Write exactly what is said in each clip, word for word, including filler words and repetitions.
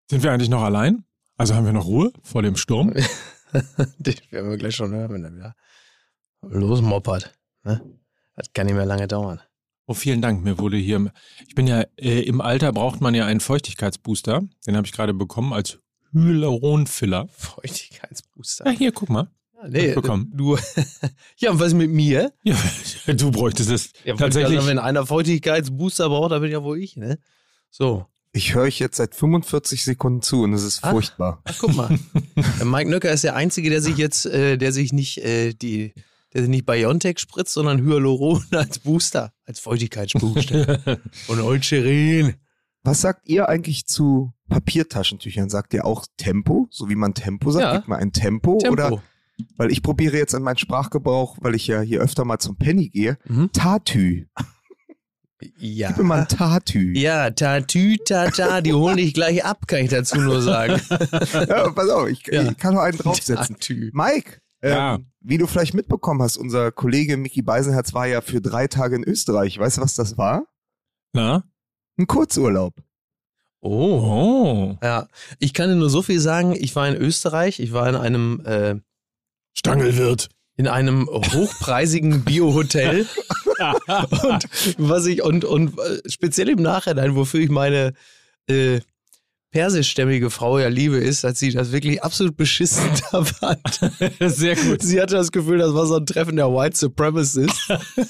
Sind wir eigentlich noch allein? Also haben wir noch Ruhe vor dem Sturm? Das werden wir gleich schon hören, wenn er wieder losmoppert. Ne? Das kann nicht mehr lange dauern. Oh, vielen Dank. Mir wurde hier, ich bin ja, äh, im Alter braucht man ja einen Feuchtigkeitsbooster. Den habe ich gerade bekommen als Hyaluronfiller. Feuchtigkeitsbooster? Ja, hier, guck mal. Ja, nee, bekommen. Du, ja, und was mit mir? Ja, du bräuchtest es ja, tatsächlich. Sagen, wenn einer Feuchtigkeitsbooster braucht, dann bin ja wohl ich, ne? So. Ich höre euch jetzt seit fünfundvierzig Sekunden zu und es ist ach, furchtbar. Ach, guck mal. Mike Nöcker ist der Einzige, der sich jetzt, äh, der sich nicht, äh, die, der sich nicht BioNTech spritzt, sondern Hyaluron als Booster, als Feuchtigkeitsbooster. Und Eucerin. Was sagt ihr eigentlich zu Papiertaschentüchern? Sagt ihr auch Tempo, so wie man Tempo sagt? Ja. Gibt man ein Tempo, Tempo. Oder? Weil ich probiere jetzt an meinen Sprachgebrauch, weil ich ja hier öfter mal zum Penny gehe, mhm. Tatü. Ja. Gib mir mal ein Tatü. Ja, Tatü, Tata, die holen dich gleich ab, kann ich dazu nur sagen. Ja, pass auf, ich, ja. ich kann noch einen draufsetzen. Tatü. Mike, ähm, ja. wie du vielleicht mitbekommen hast, unser Kollege Micky Beisenherz war ja für drei Tage in Österreich. Weißt du, was das war? Na? Ein Kurzurlaub. Oh. oh. Ja, ich kann dir nur so viel sagen, ich war in Österreich, ich war in einem äh, Stangelwirt. In einem hochpreisigen Bio-Hotel. und was ich, und, und speziell im Nachhinein, wofür ich meine äh, persischstämmige Frau ja liebe, ist, dass sie das wirklich absolut beschissen da fand. Sehr gut. Sie hatte das Gefühl, das war so ein Treffen der White Supremacists.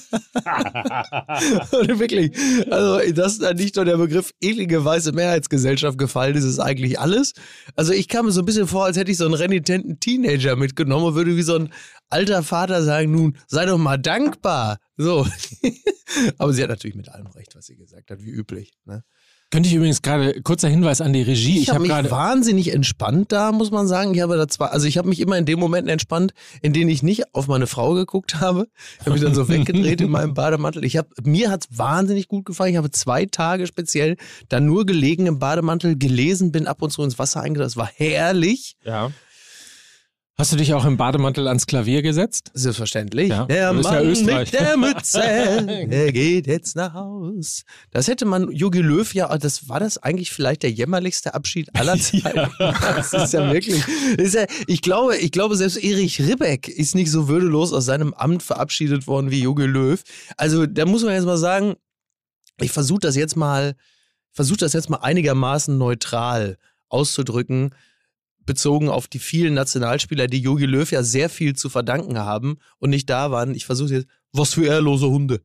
Und wirklich, also dass da nicht nur der Begriff eklige weiße Mehrheitsgesellschaft gefallen ist, ist eigentlich alles. Also ich kam mir so ein bisschen vor, als hätte ich so einen renitenten Teenager mitgenommen und würde wie so ein alter Vater sagen, nun, sei doch mal dankbar. So. Aber sie hat natürlich mit allem recht, was sie gesagt hat, wie üblich, ne? Könnte ich übrigens gerade, kurzer Hinweis an die Regie. Ich, ich habe hab mich grade, wahnsinnig entspannt da, muss man sagen. Ich habe da zwar, also ich habe mich immer in den Momenten entspannt, in denen ich nicht auf meine Frau geguckt habe. Ich habe mich dann so weggedreht in meinem Bademantel. Ich habe, mir hat's wahnsinnig gut gefallen. Ich habe zwei Tage speziell da nur gelegen im Bademantel, gelesen, bin ab und zu ins Wasser eingetaucht. Das war herrlich. Ja. Hast du dich auch im Bademantel ans Klavier gesetzt? Selbstverständlich. Ja. Der Das ist ja Mann Österreich. mit der Mütze, der geht jetzt nach Haus. Das hätte man Jogi Löw ja, das war das eigentlich vielleicht der jämmerlichste Abschied aller Zeiten. Ja. Das ist ja wirklich, ist ja, ich glaube, ich glaube selbst Erich Ribbeck ist nicht so würdelos aus seinem Amt verabschiedet worden wie Jogi Löw. Also da muss man jetzt mal sagen, ich versuche das jetzt mal, versuche das jetzt mal einigermaßen neutral auszudrücken, bezogen auf die vielen Nationalspieler, die Jogi Löw ja sehr viel zu verdanken haben und nicht da waren. Ich versuche jetzt, was für ehrlose Hunde.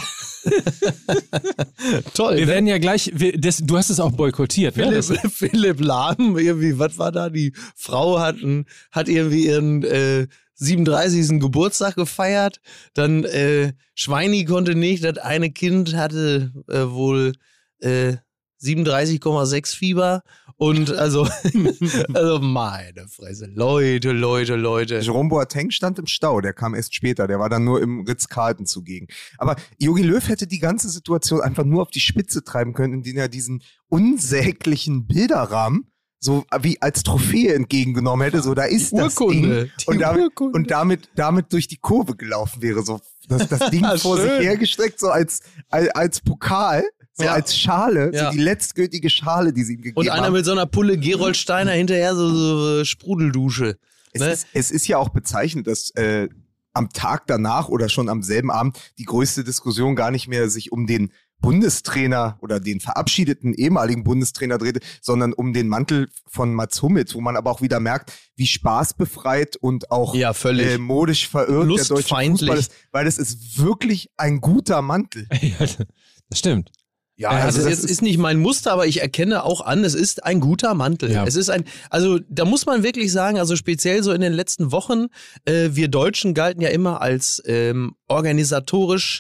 Toll. Wir ne? werden ja gleich, wir, das, du hast es auch boykottiert. Ne? Philipp, Philipp Lahm, irgendwie, was war da? Die Frau hat, ein, hat irgendwie ihren äh, siebenunddreißigsten Geburtstag gefeiert. Dann äh, Schweini konnte nicht, das eine Kind hatte äh, wohl äh, siebenunddreißig Komma sechs Fieber. Und also, also meine Fresse, Leute, Leute, Leute. Jerome Boateng stand im Stau, der kam erst später, der war dann nur im Ritz-Carlton zugegen. Aber Jogi Löw hätte die ganze Situation einfach nur auf die Spitze treiben können, indem er diesen unsäglichen Bilderrahmen so wie als Trophäe entgegengenommen hätte, so da ist die das Urkunde, Ding und, damit, Urkunde. und damit, damit durch die Kurve gelaufen wäre, so das, das Ding vor sich hergestreckt, so als, als, als Pokal. So ja. als Schale, ja. so die letztgültige Schale, die sie ihm gegeben haben. Und einer haben. mit so einer Pulle Gerold Steiner hinterher, so, so Sprudeldusche. Es, ne? ist, es ist ja auch bezeichnend, dass äh, am Tag danach oder schon am selben Abend die größte Diskussion gar nicht mehr sich um den Bundestrainer oder den verabschiedeten ehemaligen Bundestrainer drehte, sondern um den Mantel von Mats Hummels, wo man aber auch wieder merkt, wie spaßbefreit und auch ja, äh, modisch verirrt der deutsche Fußball ist, weil das ist wirklich ein guter Mantel. Ja, das stimmt. Ja, also das ist, ist nicht mein Muster, aber ich erkenne auch an, es ist ein guter Mantel. Ja. Es ist ein, also da muss man wirklich sagen, also speziell so in den letzten Wochen, äh, wir Deutschen galten ja immer als ähm, organisatorisch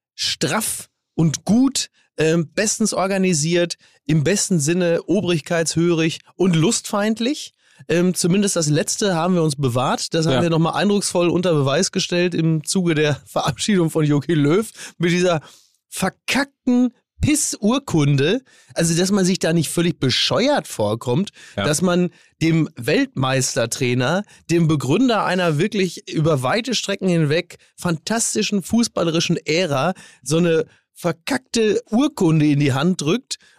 straff und gut, ähm, bestens organisiert, im besten Sinne obrigkeitshörig und lustfeindlich. Ähm, zumindest das Letzte haben wir uns bewahrt. Das haben ja. wir nochmal eindrucksvoll unter Beweis gestellt im Zuge der Verabschiedung von Jogi Löw mit dieser verkackten Pissurkunde, also dass man sich da nicht völlig bescheuert vorkommt, ja. dass man dem Weltmeistertrainer, dem Begründer einer wirklich über weite Strecken hinweg fantastischen fußballerischen Ära so eine verkackte Urkunde in die Hand drückt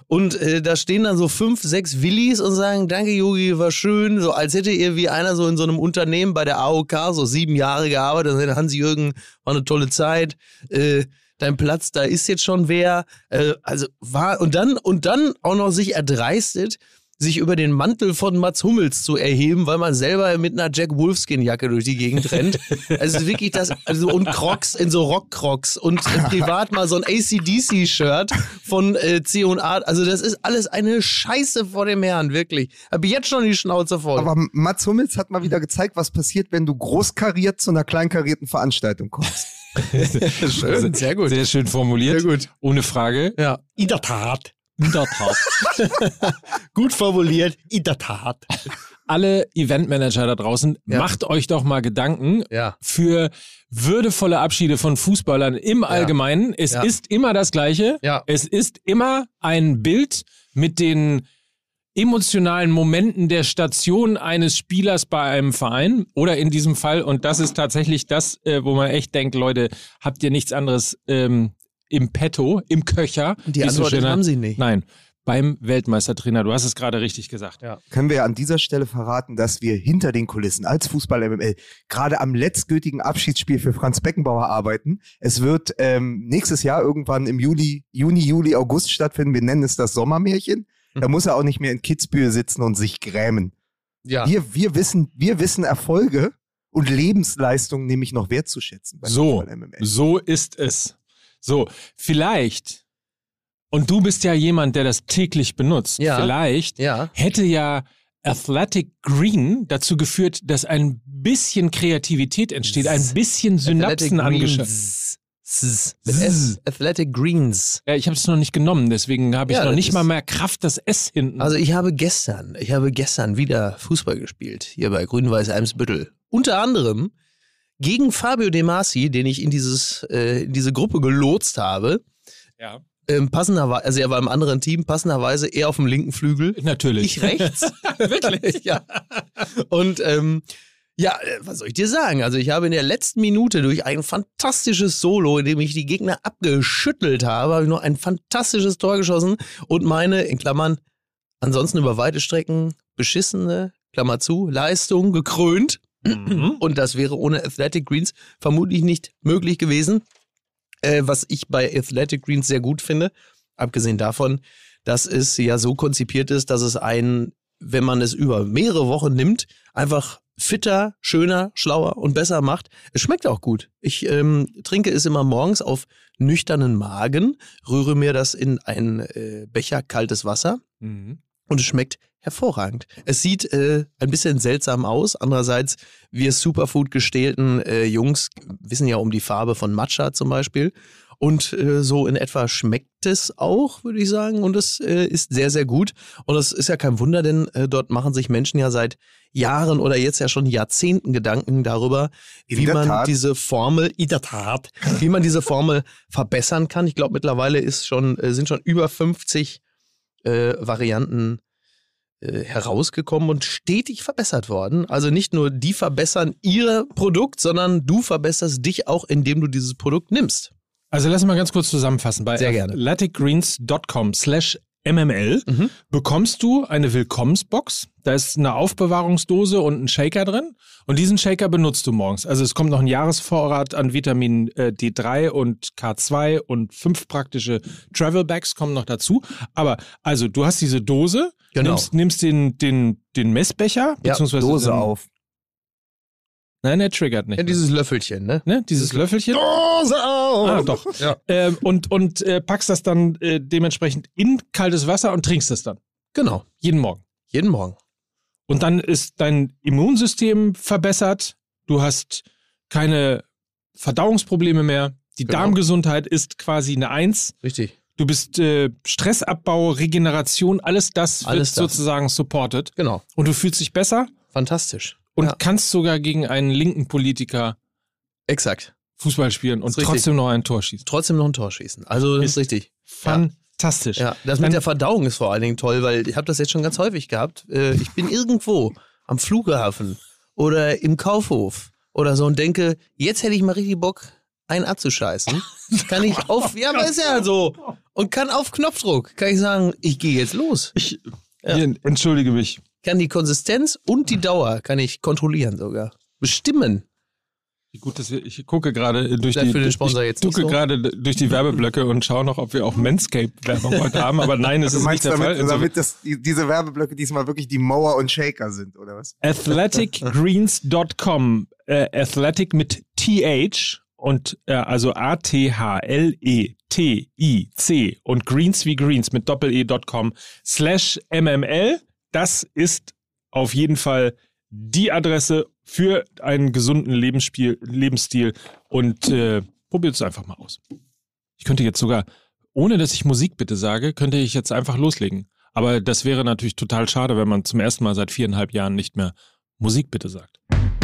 Und äh, da stehen dann so fünf, sechs Willis und sagen, danke Yogi, war schön. So als hätte ihr wie einer so in so einem Unternehmen bei der A O K so sieben Jahre gearbeitet. Und Hans-Jürgen, war eine tolle Zeit. Äh, dein Platz, da ist jetzt schon wer. Äh, also war und dann und dann auch noch sich erdreistet, sich über den Mantel von Mats Hummels zu erheben, weil man selber mit einer Jack Wolfskin-Jacke durch die Gegend rennt. Also wirklich das, also und Crocs in so Rock-Crocs und äh, privat mal so ein A C D C-Shirt von äh, C und A. Also das ist alles eine Scheiße vor dem Herrn, wirklich. Hab ich jetzt schon die Schnauze voll. Aber Mats Hummels hat mal wieder gezeigt, was passiert, wenn du großkariert zu einer kleinkarierten Veranstaltung kommst. Schön, sehr gut. Sehr schön formuliert. Sehr gut. Ohne Frage. Ja, in der Tat. In der Tat. Gut formuliert, in der Tat. Alle Eventmanager da draußen, ja. macht euch doch mal Gedanken ja. für würdevolle Abschiede von Fußballern im ja. Allgemeinen. Es ja. ist immer das Gleiche. Ja. Es ist immer ein Bild mit den emotionalen Momenten der Station eines Spielers bei einem Verein oder in diesem Fall, und das ist tatsächlich das, wo man echt denkt, Leute, habt ihr nichts anderes ähm, im Petto, im Köcher. Die Antwort so haben sie nicht. Nein, beim Weltmeistertrainer. Du hast es gerade richtig gesagt. Ja. Können wir an dieser Stelle verraten, dass wir hinter den Kulissen als Fußball-M M L gerade am letztgültigen Abschiedsspiel für Franz Beckenbauer arbeiten. Es wird ähm, nächstes Jahr irgendwann im Juli, Juni, Juli, August stattfinden. Wir nennen es das Sommermärchen. Mhm. Da muss er auch nicht mehr in Kitzbühel sitzen und sich grämen. Ja. Wir, wir, wissen, wir wissen Erfolge und Lebensleistungen nämlich noch wertzuschätzen. Beim So, Fußball-M M L. so ist es. So, vielleicht, und du bist ja jemand, der das täglich benutzt, ja. vielleicht ja. hätte ja Athletic Green dazu geführt, dass ein bisschen Kreativität entsteht, ein bisschen Synapsen angeschaut. Mit S. Athletic Greens. Ja, ich habe es noch nicht genommen, deswegen habe ich Ja, noch das nicht ist- mal mehr Kraft, das S hinten. Also ich habe gestern, ich habe gestern wieder Fußball gespielt, hier bei Grün-Weiß Eimsbüttel. Unter anderem gegen Fabio De Masi, den ich in dieses, äh, in diese Gruppe gelotst habe. ja, Ähm, passenderweise, also er war im anderen Team, passenderweise eher auf dem linken Flügel. natürlich. Ich rechts. Wirklich? Ja. Und ähm, ja, äh, was soll ich dir sagen? Also ich habe in der letzten Minute durch ein fantastisches Solo, in dem ich die Gegner abgeschüttelt habe, habe ich noch ein fantastisches Tor geschossen und meine, in Klammern, ansonsten über weite Strecken beschissene, Klammer zu, Leistung gekrönt. Mhm. Und das wäre ohne Athletic Greens vermutlich nicht möglich gewesen. Äh, was ich bei Athletic Greens sehr gut finde, abgesehen davon, dass es ja so konzipiert ist, dass es einen, wenn man es über mehrere Wochen nimmt, einfach fitter, schöner, schlauer und besser macht. Es schmeckt auch gut. Ich ähm, trinke es immer morgens auf nüchternen Magen, rühre mir das in einen äh, Becher kaltes Wasser Mhm. und es schmeckt hervorragend. Es sieht äh, ein bisschen seltsam aus. Andererseits, wir Superfood gestählten äh, Jungs wissen ja um die Farbe von Matcha zum Beispiel. Und äh, so in etwa schmeckt es auch, würde ich sagen. Und es äh, ist sehr, sehr gut. Und es ist ja kein Wunder, denn äh, dort machen sich Menschen ja seit Jahren oder jetzt ja schon Jahrzehnten Gedanken darüber, In wie der man Tat. diese Formel, in der Tat, wie man diese Formel verbessern kann. Ich glaube, mittlerweile ist schon, äh, sind schon über fünfzig äh, Varianten äh, herausgekommen und stetig verbessert worden. Also nicht nur die verbessern ihr Produkt, sondern du verbesserst dich auch, indem du dieses Produkt nimmst. Also lass mal ganz kurz zusammenfassen. Bei Sehr gerne. athleticgreens.com slash mml Mhm. bekommst du eine Willkommensbox. Da ist eine Aufbewahrungsdose und ein Shaker drin. Und diesen Shaker benutzt du morgens. Also es kommt noch ein Jahresvorrat an Vitamin äh, D drei und K zwei und fünf praktische Travel Bags kommen noch dazu. Aber also du hast diese Dose, Genau. nimmst, nimmst den, den, den Messbecher, Ja, beziehungsweise Dose den, auf. Nein, der triggert nicht. Ja, dieses Löffelchen, ne? ne? Dieses Löffelchen. Dose auf! Ah, doch. Ja. Ähm, und und äh, packst das dann äh, dementsprechend in kaltes Wasser und trinkst es dann. Genau. Jeden Morgen. Jeden Morgen. Und dann ist dein Immunsystem verbessert. Du hast keine Verdauungsprobleme mehr. Die Genau. Darmgesundheit ist quasi eine Eins. Richtig. Du bist äh, Stressabbau, Regeneration, alles das Alles wird das. sozusagen supported. Genau. Und du fühlst dich besser Fantastisch. und ja, kannst sogar gegen einen linken Politiker exakt. Fußball spielen und Ist richtig. trotzdem noch ein Tor schießen. Trotzdem noch ein Tor schießen. Also das Ist ist richtig. Fantastisch. Ja, das Dann- mit der Verdauung ist vor allen Dingen toll, weil ich habe das jetzt schon ganz häufig gehabt. Äh, Ich bin irgendwo am Flughafen oder im Kaufhof oder so und denke, jetzt hätte ich mal richtig Bock einen abzuscheißen, kann ich auf, ja, aber ist ja so, und kann auf Knopfdruck, kann ich sagen, ich gehe jetzt los. Ich ja. entschuldige mich. Kann die Konsistenz und die Dauer, kann ich kontrollieren sogar. Bestimmen. Wie gut, dass wir, ich gucke gerade durch die, für den Sponsor ich jetzt gucke so. gerade durch die Werbeblöcke und schaue noch, ob wir auch Manscaped-Werbung heute haben, aber nein, das ist nicht der damit, Fall. Also, damit das, die, diese Werbeblöcke diesmal wirklich die Mower und Shaker sind, oder was? athletic greens dot com, äh, Athletic mit T H und äh, also A T H L E T I C und Greens wie Greens mit Doppel-E.com slash M M L. Das ist auf jeden Fall die Adresse für einen gesunden Lebensspiel, Lebensstil und äh, probiert es einfach mal aus. Ich könnte jetzt sogar, ohne dass ich Musik bitte sage, könnte ich jetzt einfach loslegen. Aber das wäre natürlich total schade, wenn man zum ersten Mal seit viereinhalb Jahren nicht mehr Musik bitte sagt.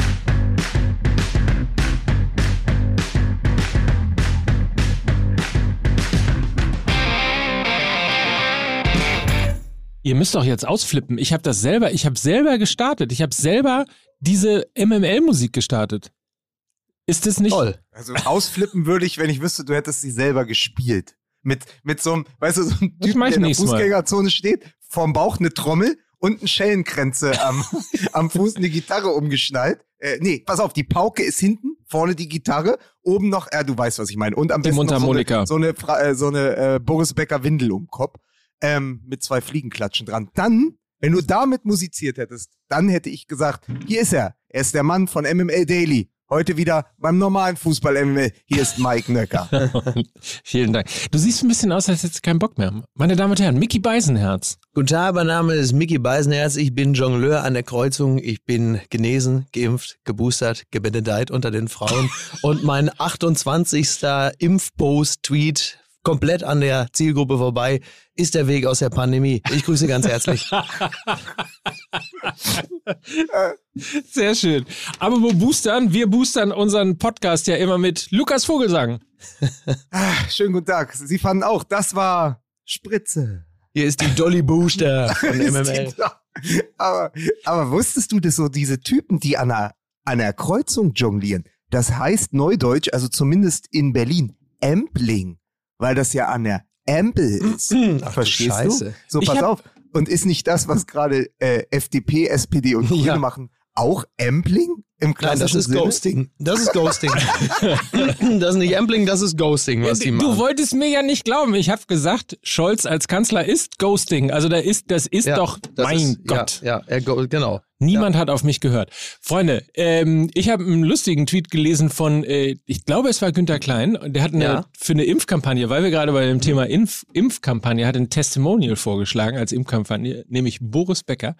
Ihr müsst doch jetzt ausflippen. Ich habe das selber, ich habe selber gestartet. Ich habe selber diese M M L-Musik gestartet. Ist das nicht? Toll. Also ausflippen würde ich, wenn ich wüsste, du hättest sie selber gespielt. Mit, mit so einem, weißt du, so einem Typ, der in der Fußgängerzone steht, vorm Bauch eine Trommel und eine Schellenkränze am, am Fuß eine Gitarre umgeschnallt. Äh, nee, pass auf, die Pauke ist hinten, vorne die Gitarre, oben noch, äh, du weißt, was ich meine. Und am besten noch so eine, so eine, so eine, so eine äh, Boris Becker Windel um den Kopf. Ähm, mit zwei Fliegenklatschen dran. Dann, wenn du damit musiziert hättest, dann hätte ich gesagt, hier ist er. Er ist der Mann von M M L Daily. Heute wieder beim normalen Fußball-M M L. Hier ist Mike Nöcker. Vielen Dank. Du siehst ein bisschen aus, als hättest du keinen Bock mehr. Meine Damen und Herren, Micky Beisenherz. Guten Tag, mein Name ist Micky Beisenherz. Ich bin Jongleur an der Kreuzung. Ich bin genesen, geimpft, geboostert, gebenedeit unter den Frauen. Und mein achtundzwanzigster Impfpost-Tweet komplett an der Zielgruppe vorbei, ist der Weg aus der Pandemie. Ich grüße ganz herzlich. Sehr schön. Aber wo boostern? Wir boostern unseren Podcast ja immer mit Lukas Vogelsang. Ah, schönen guten Tag. Sie fanden auch, das war Spritze. Hier ist die Dolly Booster von M M L. aber, aber wusstest du, dass so diese Typen, die an einer, an einer Kreuzung jonglieren, das heißt Neudeutsch, also zumindest in Berlin, Ampling. Weil das ja an der Ampel ist. Ach, verstehst du? Scheiße. So, pass auf. Und ist nicht das, was gerade äh, F D P, S P D und Grüne ja. machen, auch Ampling? Im Nein, das ist Sinne? Ghosting. Das ist Ghosting. Das ist nicht Ampling, das ist Ghosting, was die machen. Du wolltest mir ja nicht glauben. Ich habe gesagt, Scholz als Kanzler ist Ghosting. Also da ist, das ist ja, doch, das mein ist, Gott. Ja, ja er, genau. Niemand ja. hat auf mich gehört. Freunde, ähm, ich habe einen lustigen Tweet gelesen von, äh, ich glaube, es war Günther Klein. Und der hat eine, ja. für eine Impfkampagne, weil wir gerade bei dem Thema Impf, Impfkampagne, hat ein Testimonial vorgeschlagen als Impfkampagne, nämlich Boris Becker.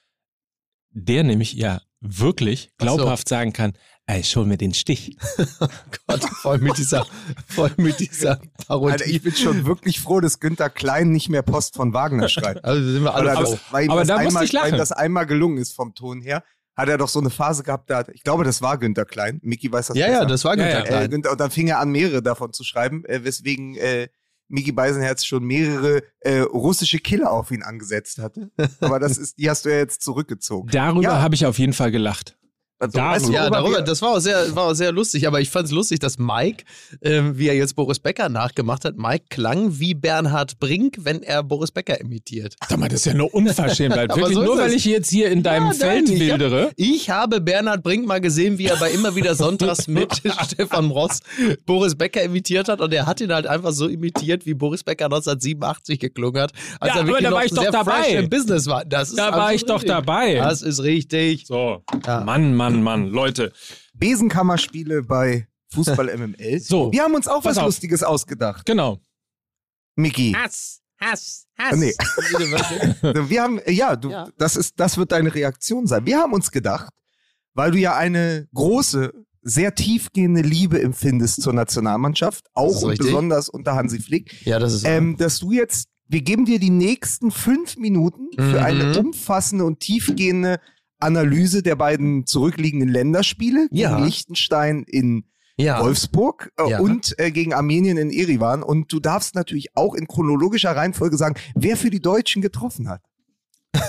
Der nämlich ja wirklich glaubhaft so. sagen kann, ey, schon mir den Stich. Oh Gott, voll mit dieser, voll mit dieser Parodie. Alter, ich bin schon wirklich froh, dass Günther Klein nicht mehr Post von Wagner schreibt. Also sind wir alle aber, das, weil aber da einmal, musste ich lachen. Weil ihm das einmal gelungen ist vom Ton her, hat er doch so eine Phase gehabt, da, ich glaube, das war Günther Klein. Micky weiß das Ja, besser. ja, das war Günther ja, ja. Klein. Äh, Günther, und dann fing er an, mehrere davon zu schreiben, äh, weswegen äh, Micky Beisenherz schon mehrere äh, russische Killer auf ihn angesetzt hatte. Aber das ist, die hast du ja jetzt zurückgezogen. Darüber ja. habe ich auf jeden Fall gelacht. Also, darüber. Ja, darüber, das war auch sehr, war auch sehr lustig, aber ich fand es lustig, dass Mike, äh, wie er jetzt Boris Becker nachgemacht hat, Mike klang wie Bernhard Brink, wenn er Boris Becker imitiert. Sag mal, das ist ja nur Unverschämtheit. Wirklich, so nur weil ich jetzt hier in deinem ja, Feld nein, wildere. Ich, hab, ich habe Bernhard Brink mal gesehen, wie er bei immer wieder sonntags mit Stefan Ross Boris Becker imitiert hat und er hat ihn halt einfach so imitiert, wie Boris Becker neunzehnhundertsiebenundachtzig geklungen hat, als ja, er wirklich aber da noch war ich doch sehr dabei. fresh im Business war. Das ist da war ich doch richtig. dabei. Das ist richtig. So, ja. Mann, Mann, Mann, Leute. Besenkammerspiele bei Fußball M M L. So, wir haben uns auch was auf. Lustiges ausgedacht. Genau. Micky. Hass, Hass, Hass. Nee. wir haben, ja, du, ja. Das ist, das wird deine Reaktion sein. Wir haben uns gedacht, weil du ja eine große, sehr tiefgehende Liebe empfindest zur Nationalmannschaft, auch und richtig. besonders unter Hansi Flick, ja, das ist ähm, dass du jetzt, wir geben dir die nächsten fünf Minuten für mhm. eine umfassende und tiefgehende Analyse der beiden zurückliegenden Länderspiele ja. gegen Liechtenstein in ja. Wolfsburg äh, ja. und äh, gegen Armenien in Erivan. Und du darfst natürlich auch in chronologischer Reihenfolge sagen, wer für die Deutschen getroffen hat.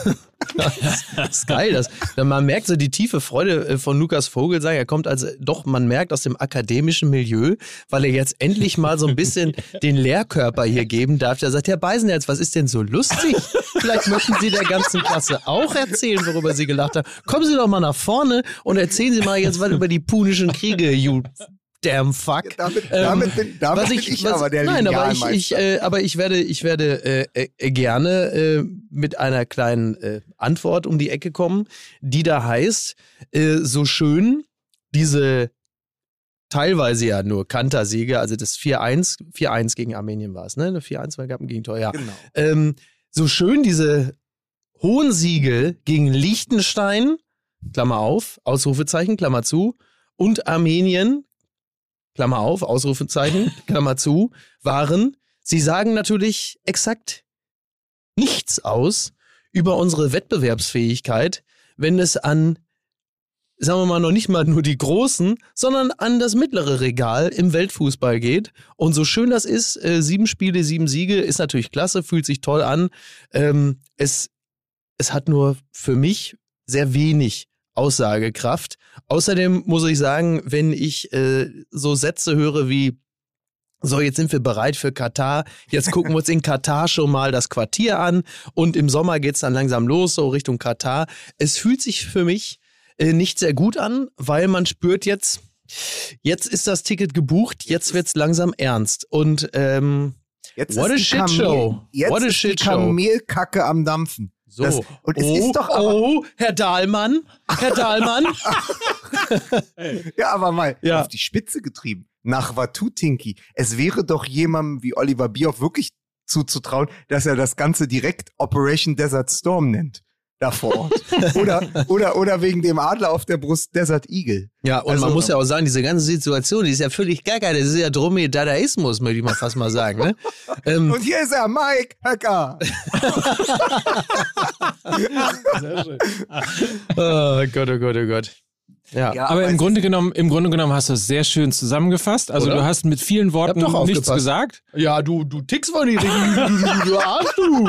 Das ist geil. Das, man merkt so die tiefe Freude von Lukas Vogelsang. Er kommt also doch, man merkt, aus dem akademischen Milieu, weil er jetzt endlich mal so ein bisschen den Lehrkörper hier geben darf. Der sagt, Herr Beisenherz, was ist denn so lustig? Vielleicht möchten Sie der ganzen Klasse auch erzählen, worüber Sie gelacht haben. Kommen Sie doch mal nach vorne und erzählen Sie mal jetzt was über die punischen Kriege, you damn fuck. Ja, damit damit, ähm, bin, damit ich, bin ich was, aber der Nein, aber ich, ich, äh, aber ich werde, ich werde äh, äh, gerne äh, mit einer kleinen äh, Antwort um die Ecke kommen, die da heißt, äh, so schön diese teilweise ja nur Kantersiege, also das vier eins, vier eins gegen Armenien war es, ne? vier eins war gab ein Gegentor, ja. Genau. Ähm, so schön diese hohen Siege gegen Liechtenstein, Klammer auf, Ausrufezeichen, Klammer zu, und Armenien, Klammer auf, Ausrufezeichen, Klammer zu, waren, sie sagen natürlich exakt nichts aus über unsere Wettbewerbsfähigkeit, wenn es an, sagen wir mal, noch nicht mal nur die Großen, sondern an das mittlere Regal im Weltfußball geht. Und so schön das ist, äh, sieben Spiele, sieben Siege, ist natürlich klasse, fühlt sich toll an. Ähm, es, es hat nur für mich sehr wenig Aussagekraft. Außerdem muss ich sagen, wenn ich äh, so Sätze höre wie, so, jetzt sind wir bereit für Katar, jetzt gucken wir uns in Katar schon mal das Quartier an und im Sommer geht's dann langsam los, so Richtung Katar. Es fühlt sich für mich äh, nicht sehr gut an, weil man spürt jetzt, jetzt ist das Ticket gebucht, jetzt wird's langsam ernst. Und ähm, jetzt what ist a die shit Kamel, show. Jetzt What a ist shit die show. Kamelkacke am Dampfen. So. Das, und es oh, ist doch aber, oh, Herr Dahlmann, Herr Dahlmann. ja, aber mal Ja. auf die Spitze getrieben. Nach Watutinki. Es wäre doch jemandem wie Oliver Bierhoff wirklich zuzutrauen, dass er das Ganze direkt Operation Desert Storm nennt. Da vor Ort. oder, oder, oder wegen dem Adler auf der Brust Desert Eagle. Ja, und Also- man muss ja auch sagen, diese ganze Situation, die ist ja völlig gaga. Das ist ja Dromedadaismus, möchte ich mal fast mal sagen. Ne? ähm, Und hier ist er, Mike Höcker. oh Gott, oh Gott, oh Gott. Ja. Ja, Aber im es Grunde genommen, im Grunde genommen hast du es sehr schön zusammengefasst. Also Oder? du hast mit vielen Worten doch nichts aufgepasst. gesagt. Ja, du, du tickst von die Dinge, du, du, du Arsch, du.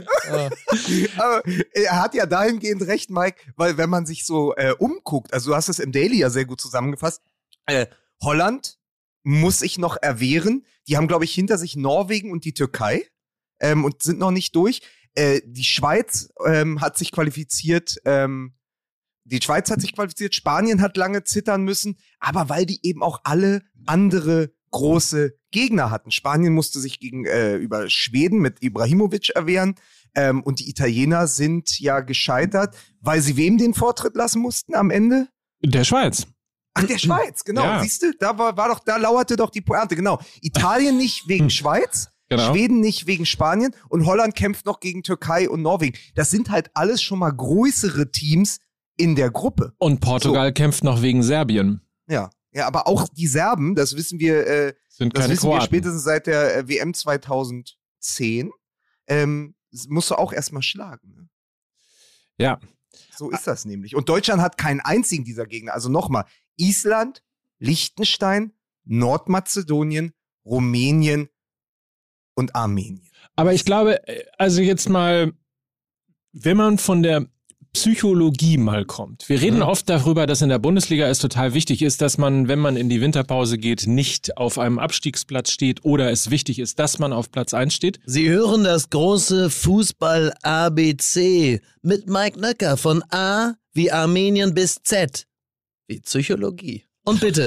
Aber er hat ja dahingehend recht, Mike, weil wenn man sich so äh, umguckt, also du hast es im Daily ja sehr gut zusammengefasst, äh, Holland muss sich noch erwehren. Die haben, glaube ich, hinter sich Norwegen und die Türkei ähm, und sind noch nicht durch. Äh, die Schweiz ähm, hat sich qualifiziert, ähm, die Schweiz hat sich qualifiziert, Spanien hat lange zittern müssen, aber weil die eben auch alle andere große Gegner hatten. Spanien musste sich gegen äh, über Schweden mit Ibrahimovic erwehren ähm, und die Italiener sind ja gescheitert, weil sie wem den Vortritt lassen mussten am Ende? Der Schweiz. Ach, der Schweiz, genau. Ja. Siehst du, da war, war doch, da lauerte doch die Pointe, genau. Italien nicht wegen Schweiz, Genau. Schweden nicht wegen Spanien und Holland kämpft noch gegen Türkei und Norwegen. Das sind halt alles schon mal größere Teams in der Gruppe. Und Portugal kämpft noch wegen Serbien. Ja, ja, aber auch die Serben, das wissen wir, äh, Sind das keine wissen wir Kroaten. spätestens seit der äh, W M zweitausendzehn, ähm, das musst du auch erstmal schlagen. Ne? Ja. So ist das nämlich. Und Deutschland hat keinen einzigen dieser Gegner. Also nochmal, Island, Liechtenstein, Nordmazedonien, Rumänien und Armenien. Aber ich glaube, also jetzt mal, wenn man von der Psychologie mal kommt. Wir reden Mhm. oft darüber, dass in der Bundesliga es total wichtig ist, dass man, wenn man in die Winterpause geht, nicht auf einem Abstiegsplatz steht oder es wichtig ist, dass man auf Platz eins steht. Sie hören das große Fußball-A B C mit Mike Nöcker von A wie Armenien bis Z wie Psychologie. Und bitte.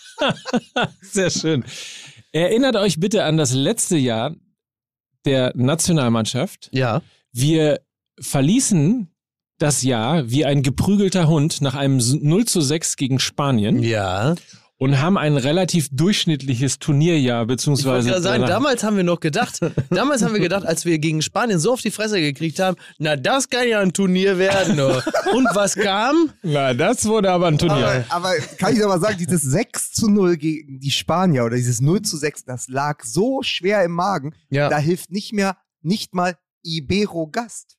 Sehr schön. Erinnert euch bitte an das letzte Jahr der Nationalmannschaft. Ja. Wir verließen das Jahr wie ein geprügelter Hund nach einem null zu sechs gegen Spanien Ja. und haben ein relativ durchschnittliches Turnierjahr, Ich wollte beziehungsweise gerade sagen, danach- damals haben wir noch gedacht, damals haben wir gedacht, als wir gegen Spanien so auf die Fresse gekriegt haben, na, das kann ja ein Turnier werden. nur. Und was kam? Na, das wurde aber ein Turnier. Aber, aber kann ich aber sagen, dieses sechs zu null gegen die Spanier oder dieses null zu sechs, das lag so schwer im Magen, Ja. da hilft nicht mehr, nicht mal Ibero-Gast.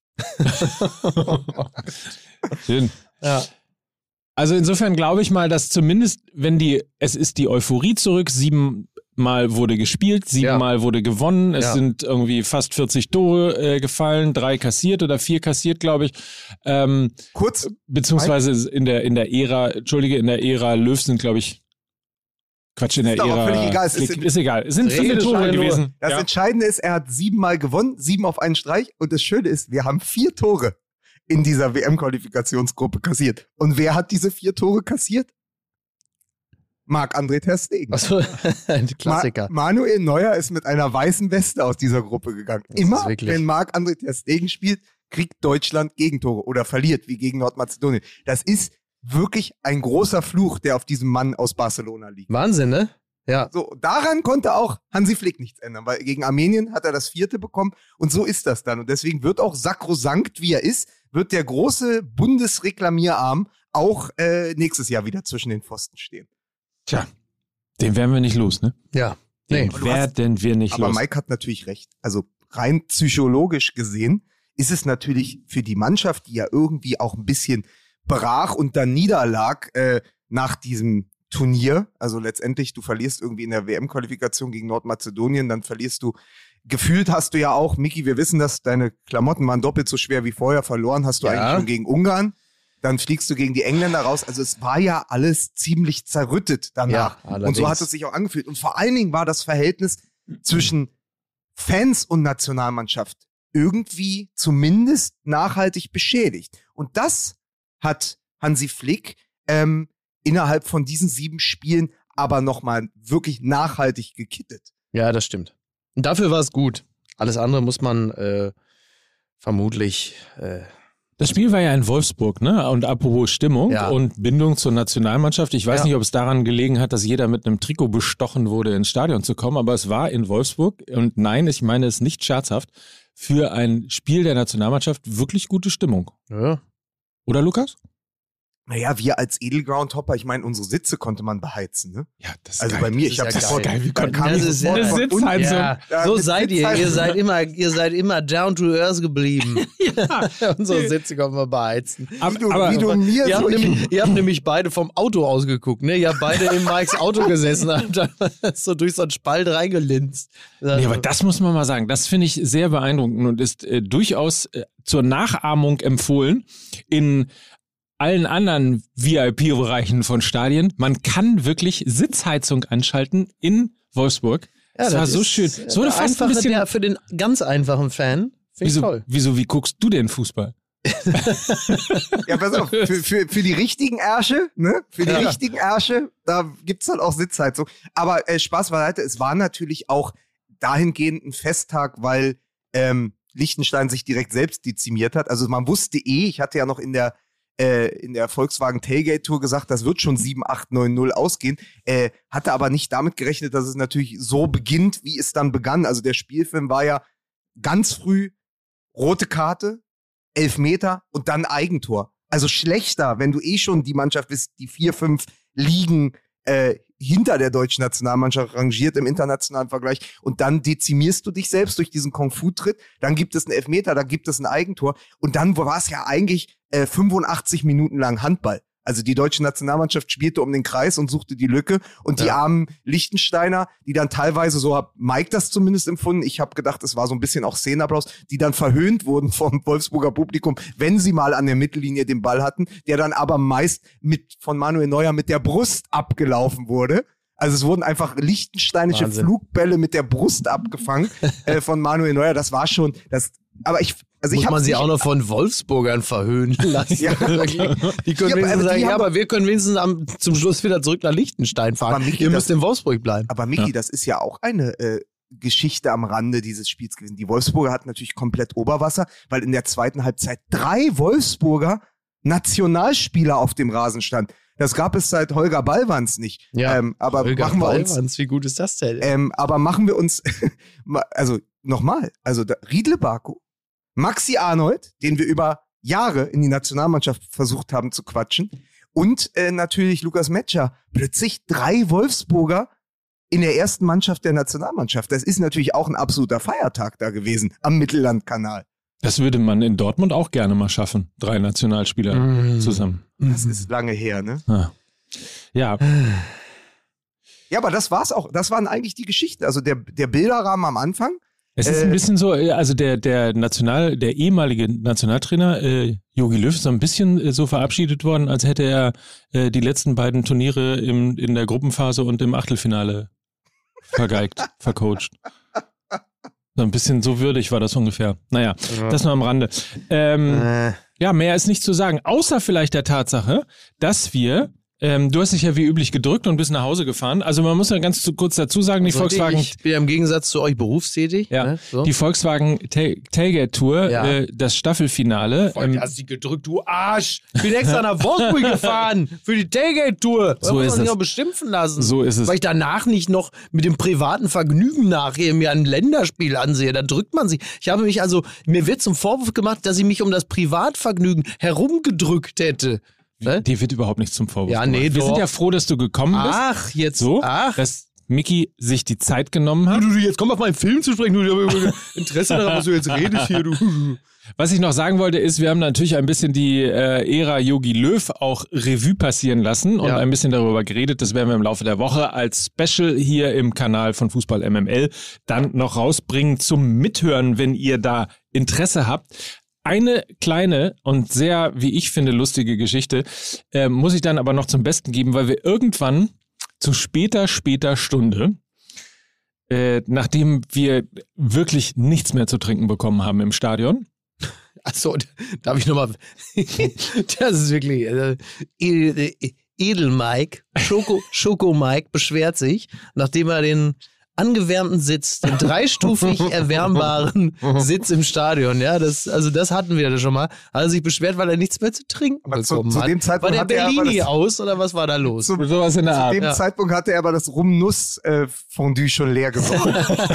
Schön. Ja. Also insofern glaube ich mal, dass zumindest, wenn die, es ist die Euphorie zurück, sieben siebenmal wurde gespielt, siebenmal ja. wurde gewonnen. Es ja. sind irgendwie fast vierzig Tore äh, gefallen, drei kassiert oder vier kassiert, glaube ich. Ähm, Kurz. Beziehungsweise in der, in der Ära, Entschuldige, in der Ära Löw sind, glaube ich, Quatsch, in der ist Ära. Völlig egal. Es ist, ist egal. Es sind viele Tore gewesen. Das ja. Entscheidende ist, er hat siebenmal gewonnen, sieben auf einen Streich. Und das Schöne ist, wir haben vier Tore in dieser W M-Qualifikationsgruppe kassiert. Und wer hat diese vier Tore kassiert? Marc-André ter Stegen. Achso, ein Klassiker. Ma- Manuel Neuer ist mit einer weißen Weste aus dieser Gruppe gegangen. Das Immer, wenn Marc-André ter Stegen spielt, kriegt Deutschland Gegentore oder verliert, wie gegen Nordmazedonien. Das ist wirklich ein großer Fluch, der auf diesem Mann aus Barcelona liegt. Wahnsinn, ne? Ja. So, daran konnte auch Hansi Flick nichts ändern, weil gegen Armenien hat er das vierte bekommen und so ist das dann. Und deswegen wird auch sakrosankt, wie er ist, wird der große Bundesreklamierarm auch äh, nächstes Jahr wieder zwischen den Pfosten stehen. Tja, den werden wir nicht los, ne? Ja. Nee. Den werden wir nicht aber los. Aber Mike hat natürlich recht. Also rein psychologisch gesehen ist es natürlich für die Mannschaft, die ja irgendwie auch ein bisschen brach und dann niederlag äh, nach diesem Turnier. Also letztendlich, du verlierst irgendwie in der W M-Qualifikation gegen Nordmazedonien, dann verlierst du, gefühlt hast du ja auch, Miki, wir wissen das, deine Klamotten waren doppelt so schwer wie vorher, verloren hast du ja. eigentlich schon gegen Ungarn. Dann fliegst du gegen die Engländer raus. Also es war ja alles ziemlich zerrüttet danach. Ja, und so hat es sich auch angefühlt. Und vor allen Dingen war das Verhältnis zwischen Fans und Nationalmannschaft irgendwie zumindest nachhaltig beschädigt. Und das hat Hansi Flick ähm, innerhalb von diesen sieben Spielen aber nochmal wirklich nachhaltig gekittet. Ja, das stimmt. Und dafür war es gut. Alles andere muss man äh, vermutlich... Äh Das Spiel war ja in Wolfsburg, ne? Und apropos Stimmung ja. und Bindung zur Nationalmannschaft. Ich weiß ja. nicht, ob es daran gelegen hat, dass jeder mit einem Trikot bestochen wurde, ins Stadion zu kommen, aber es war in Wolfsburg. Und nein, ich meine es nicht scherzhaft, für ein Spiel der Nationalmannschaft wirklich gute Stimmung. Ja. Oder, Lukas? Naja, wir als Edelgroundhopper, ich meine, unsere Sitze konnte man beheizen, ne? Ja, das ist Also geil. bei mir, das ich habe ja sofort geil. Wie dann kam das ich ist sofort ja von Sitzheizung. Ja, Ja, so mit seid ihr. Sitzheizung. Ihr seid immer, ihr seid immer down to earth geblieben. ja. Unsere Sitze können wir beheizen. Wie du, aber, wie du mir ihr, so habt nämlich, ihr habt nämlich beide vom Auto ausgeguckt, ne? Ihr habt beide in Mikes Auto gesessen und dann so durch so einen Spalt reingelinst. Nee, aber das muss man mal sagen. Das finde ich sehr beeindruckend und ist äh, durchaus äh, zur Nachahmung empfohlen in allen anderen V I P-Bereichen von Stadien. Man kann wirklich Sitzheizung anschalten in Wolfsburg. Ja, das, das war so schön. Es wurde fast ein bisschen der, für den ganz einfachen Fan. Finde ich toll. Wieso, wie guckst du denn Fußball? Ja, pass auf, für, für, für die richtigen Ärsche, ne? Für die ja. richtigen Ärsche, da gibt's halt auch Sitzheizung. Aber äh, Spaß beiseite, es war natürlich auch dahingehend ein Festtag, weil ähm, Liechtenstein sich direkt selbst dezimiert hat. Also man wusste eh, ich hatte ja noch in der in der Volkswagen Tailgate Tour gesagt, das wird schon sieben acht neun null ausgehen, äh, hatte aber nicht damit gerechnet, dass es natürlich so beginnt, wie es dann begann. Also der Spielfilm war ja ganz früh rote Karte, Elfmeter und dann Eigentor. Also schlechter, wenn du eh schon die Mannschaft bist, die vier, fünf Ligen äh, hinter der deutschen Nationalmannschaft rangiert im internationalen Vergleich und dann dezimierst du dich selbst durch diesen Kung-Fu-Tritt, dann gibt es einen Elfmeter, dann gibt es ein Eigentor und dann war es ja eigentlich äh, fünfundachtzig Minuten lang Handball. Also die deutsche Nationalmannschaft spielte um den Kreis und suchte die Lücke und ja. die armen Liechtensteiner, die dann teilweise, so hat Mike das zumindest empfunden, ich habe gedacht, es war so ein bisschen auch Szenenapplaus, die dann verhöhnt wurden vom Wolfsburger Publikum, wenn sie mal an der Mittellinie den Ball hatten, der dann aber meist mit von Manuel Neuer mit der Brust abgelaufen wurde. Also es wurden einfach liechtensteinische Wahnsinn. Flugbälle mit der Brust abgefangen äh, von Manuel Neuer. Das war schon, das. Aber ich, also muss ich man sie nicht, auch noch von Wolfsburgern verhöhnen lassen. Ja. Die können ja, wenigstens sagen, ja, aber wir können wenigstens am, zum Schluss wieder zurück nach Liechtenstein fahren. Miki, Ihr das, müsst in Wolfsburg bleiben. Aber Miki, ja. das ist ja auch eine äh, Geschichte am Rande dieses Spiels gewesen. Die Wolfsburger hatten natürlich komplett Oberwasser, weil in der zweiten Halbzeit drei Wolfsburger Nationalspieler auf dem Rasen standen. Das gab es seit Holger Ballwanz nicht. Ja, ähm, aber Holger machen wir Ballwanz, uns, wie gut ist das denn? Ähm, aber machen wir uns, also nochmal, also da, Riedle Baku, Maxi Arnold, den wir über Jahre in die Nationalmannschaft versucht haben zu quatschen, und äh, natürlich Lukas Metscher. Plötzlich drei Wolfsburger in der ersten Mannschaft der Nationalmannschaft. Das ist natürlich auch ein absoluter Feiertag da gewesen am Mittellandkanal. Das würde man in Dortmund auch gerne mal schaffen. Drei Nationalspieler mm. zusammen. Das ist lange her, ne? Ja. ja. Ja, aber das war's auch. Das waren eigentlich die Geschichten. Also der, der Bilderrahmen am Anfang. Es ist ein bisschen so, also der, der National, der ehemalige Nationaltrainer äh, Jogi Löw ist so ein bisschen äh, so verabschiedet worden, als hätte er äh, die letzten beiden Turniere im, in der Gruppenphase und im Achtelfinale vergeigt, vercoacht. So ein bisschen so würdig war das ungefähr. Naja, ja. Das nur am Rande. Ähm, äh. Ja, mehr ist nicht zu sagen, außer vielleicht der Tatsache, dass wir Ähm, du hast dich ja wie üblich gedrückt und bist nach Hause gefahren. Also man muss ja ganz zu, kurz dazu sagen, die also Volkswagen... Ich bin ja im Gegensatz zu euch berufstätig. Ja, ne? So. Die Volkswagen Tailgate Tour, ja. äh, das Staffelfinale. Voll, ähm, hast du gedrückt, du Arsch. Ich bin extra nach Wolfsburg gefahren für die Tailgate Tour. So ist es. Sich noch beschimpfen lassen. So ist es. Weil ich danach nicht noch mit dem privaten Vergnügen nachher mir ein Länderspiel ansehe. Da drückt man sich. Ich habe mich also... Mir wird zum Vorwurf gemacht, dass ich mich um das Privatvergnügen herumgedrückt hätte. Ne? Dir wird überhaupt nichts zum Vorwurf ja, nee, gemacht. Wir doch. sind ja froh, dass du gekommen bist. Ach, jetzt. So, ach. dass Micky sich die Zeit genommen hat. Du, du, jetzt komm auf meinen Film zu sprechen. Du, ich habe Interesse daran, was du jetzt redest hier. Du. Was ich noch sagen wollte, ist, wir haben natürlich ein bisschen die äh, Ära Jogi Löw auch Revue passieren lassen und ja. ein bisschen darüber geredet. Das werden wir im Laufe der Woche als Special hier im Kanal von Fußball M M L dann noch rausbringen zum Mithören, wenn ihr da Interesse habt. Eine kleine und sehr, wie ich finde, lustige Geschichte äh, muss ich dann aber noch zum Besten geben, weil wir irgendwann zu später, später Stunde, äh, nachdem wir wirklich nichts mehr zu trinken bekommen haben im Stadion. Achso, darf ich nochmal... Das ist wirklich... Äh, Edel, Edel Mike, Schoko, Schoko Mike beschwert sich, nachdem er den... angewärmten Sitz, den dreistufig erwärmbaren Sitz im Stadion, ja, das, also das hatten wir ja schon mal. Hat er sich beschwert, weil er nichts mehr zu trinken aber bekommen zu, zu hat. dem Zeitpunkt war der hatte Bellini er aus oder was war da los? Zu, Sowas in der Art. Zu dem ja. Zeitpunkt hatte er aber das Rum-Nuss-Fondue schon leer gesoffen.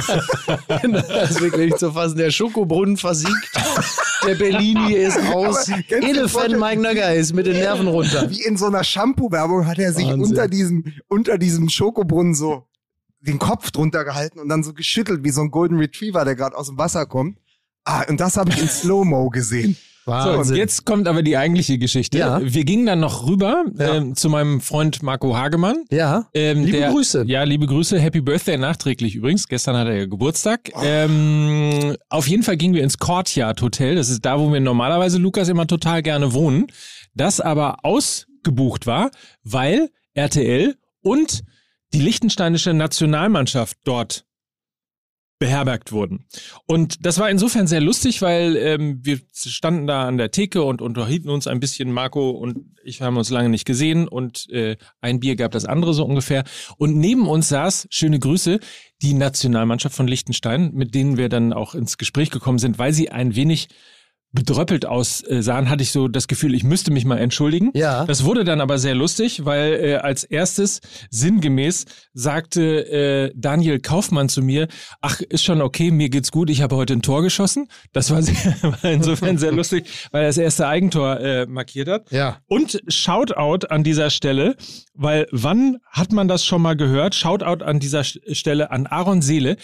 Das ist wirklich zu fassen. Der Schokobrunnen versiegt, der Bellini ist aus. Edelfan Mike Nöcker ist mit den Nerven runter. Wie in so einer Shampoo-Werbung hat er sich unter diesem, unter diesem Schokobrunnen so den Kopf drunter gehalten und dann so geschüttelt wie so ein Golden Retriever, der gerade aus dem Wasser kommt. Ah, und das habe ich in Slow-Mo gesehen. So, und jetzt kommt aber die eigentliche Geschichte. Ja. Wir gingen dann noch rüber ja. ähm, zu meinem Freund Marco Hagemann. Ja, ähm, liebe der, Grüße. Ja, liebe Grüße. Happy Birthday nachträglich übrigens. Gestern hat er ja Geburtstag. Oh. Ähm, auf jeden Fall gingen wir ins Courtyard Hotel. Das ist da, wo wir normalerweise, Lukas, immer total gerne wohnen. Das aber ausgebucht war, weil R T L und die liechtensteinische Nationalmannschaft dort beherbergt wurden. Und das war insofern sehr lustig, weil ähm, wir standen da an der Theke und unterhielten uns ein bisschen. Marco und ich haben uns lange nicht gesehen und äh, ein Bier gab das andere so ungefähr. Und neben uns saß, schöne Grüße, die Nationalmannschaft von Liechtenstein, mit denen wir dann auch ins Gespräch gekommen sind, weil sie ein wenig bedröppelt aussahen, hatte ich so das Gefühl, ich müsste mich mal entschuldigen. Ja. Das wurde dann aber sehr lustig, weil äh, als erstes sinngemäß sagte äh, Daniel Kaufmann zu mir, ach, ist schon okay, mir geht's gut, ich habe heute ein Tor geschossen. Das war, sehr, war insofern sehr lustig, weil er das erste Eigentor äh, markiert hat. Ja. Und Shoutout an dieser Stelle, weil wann hat man das schon mal gehört? Shoutout an dieser Stelle an Aaron Seele,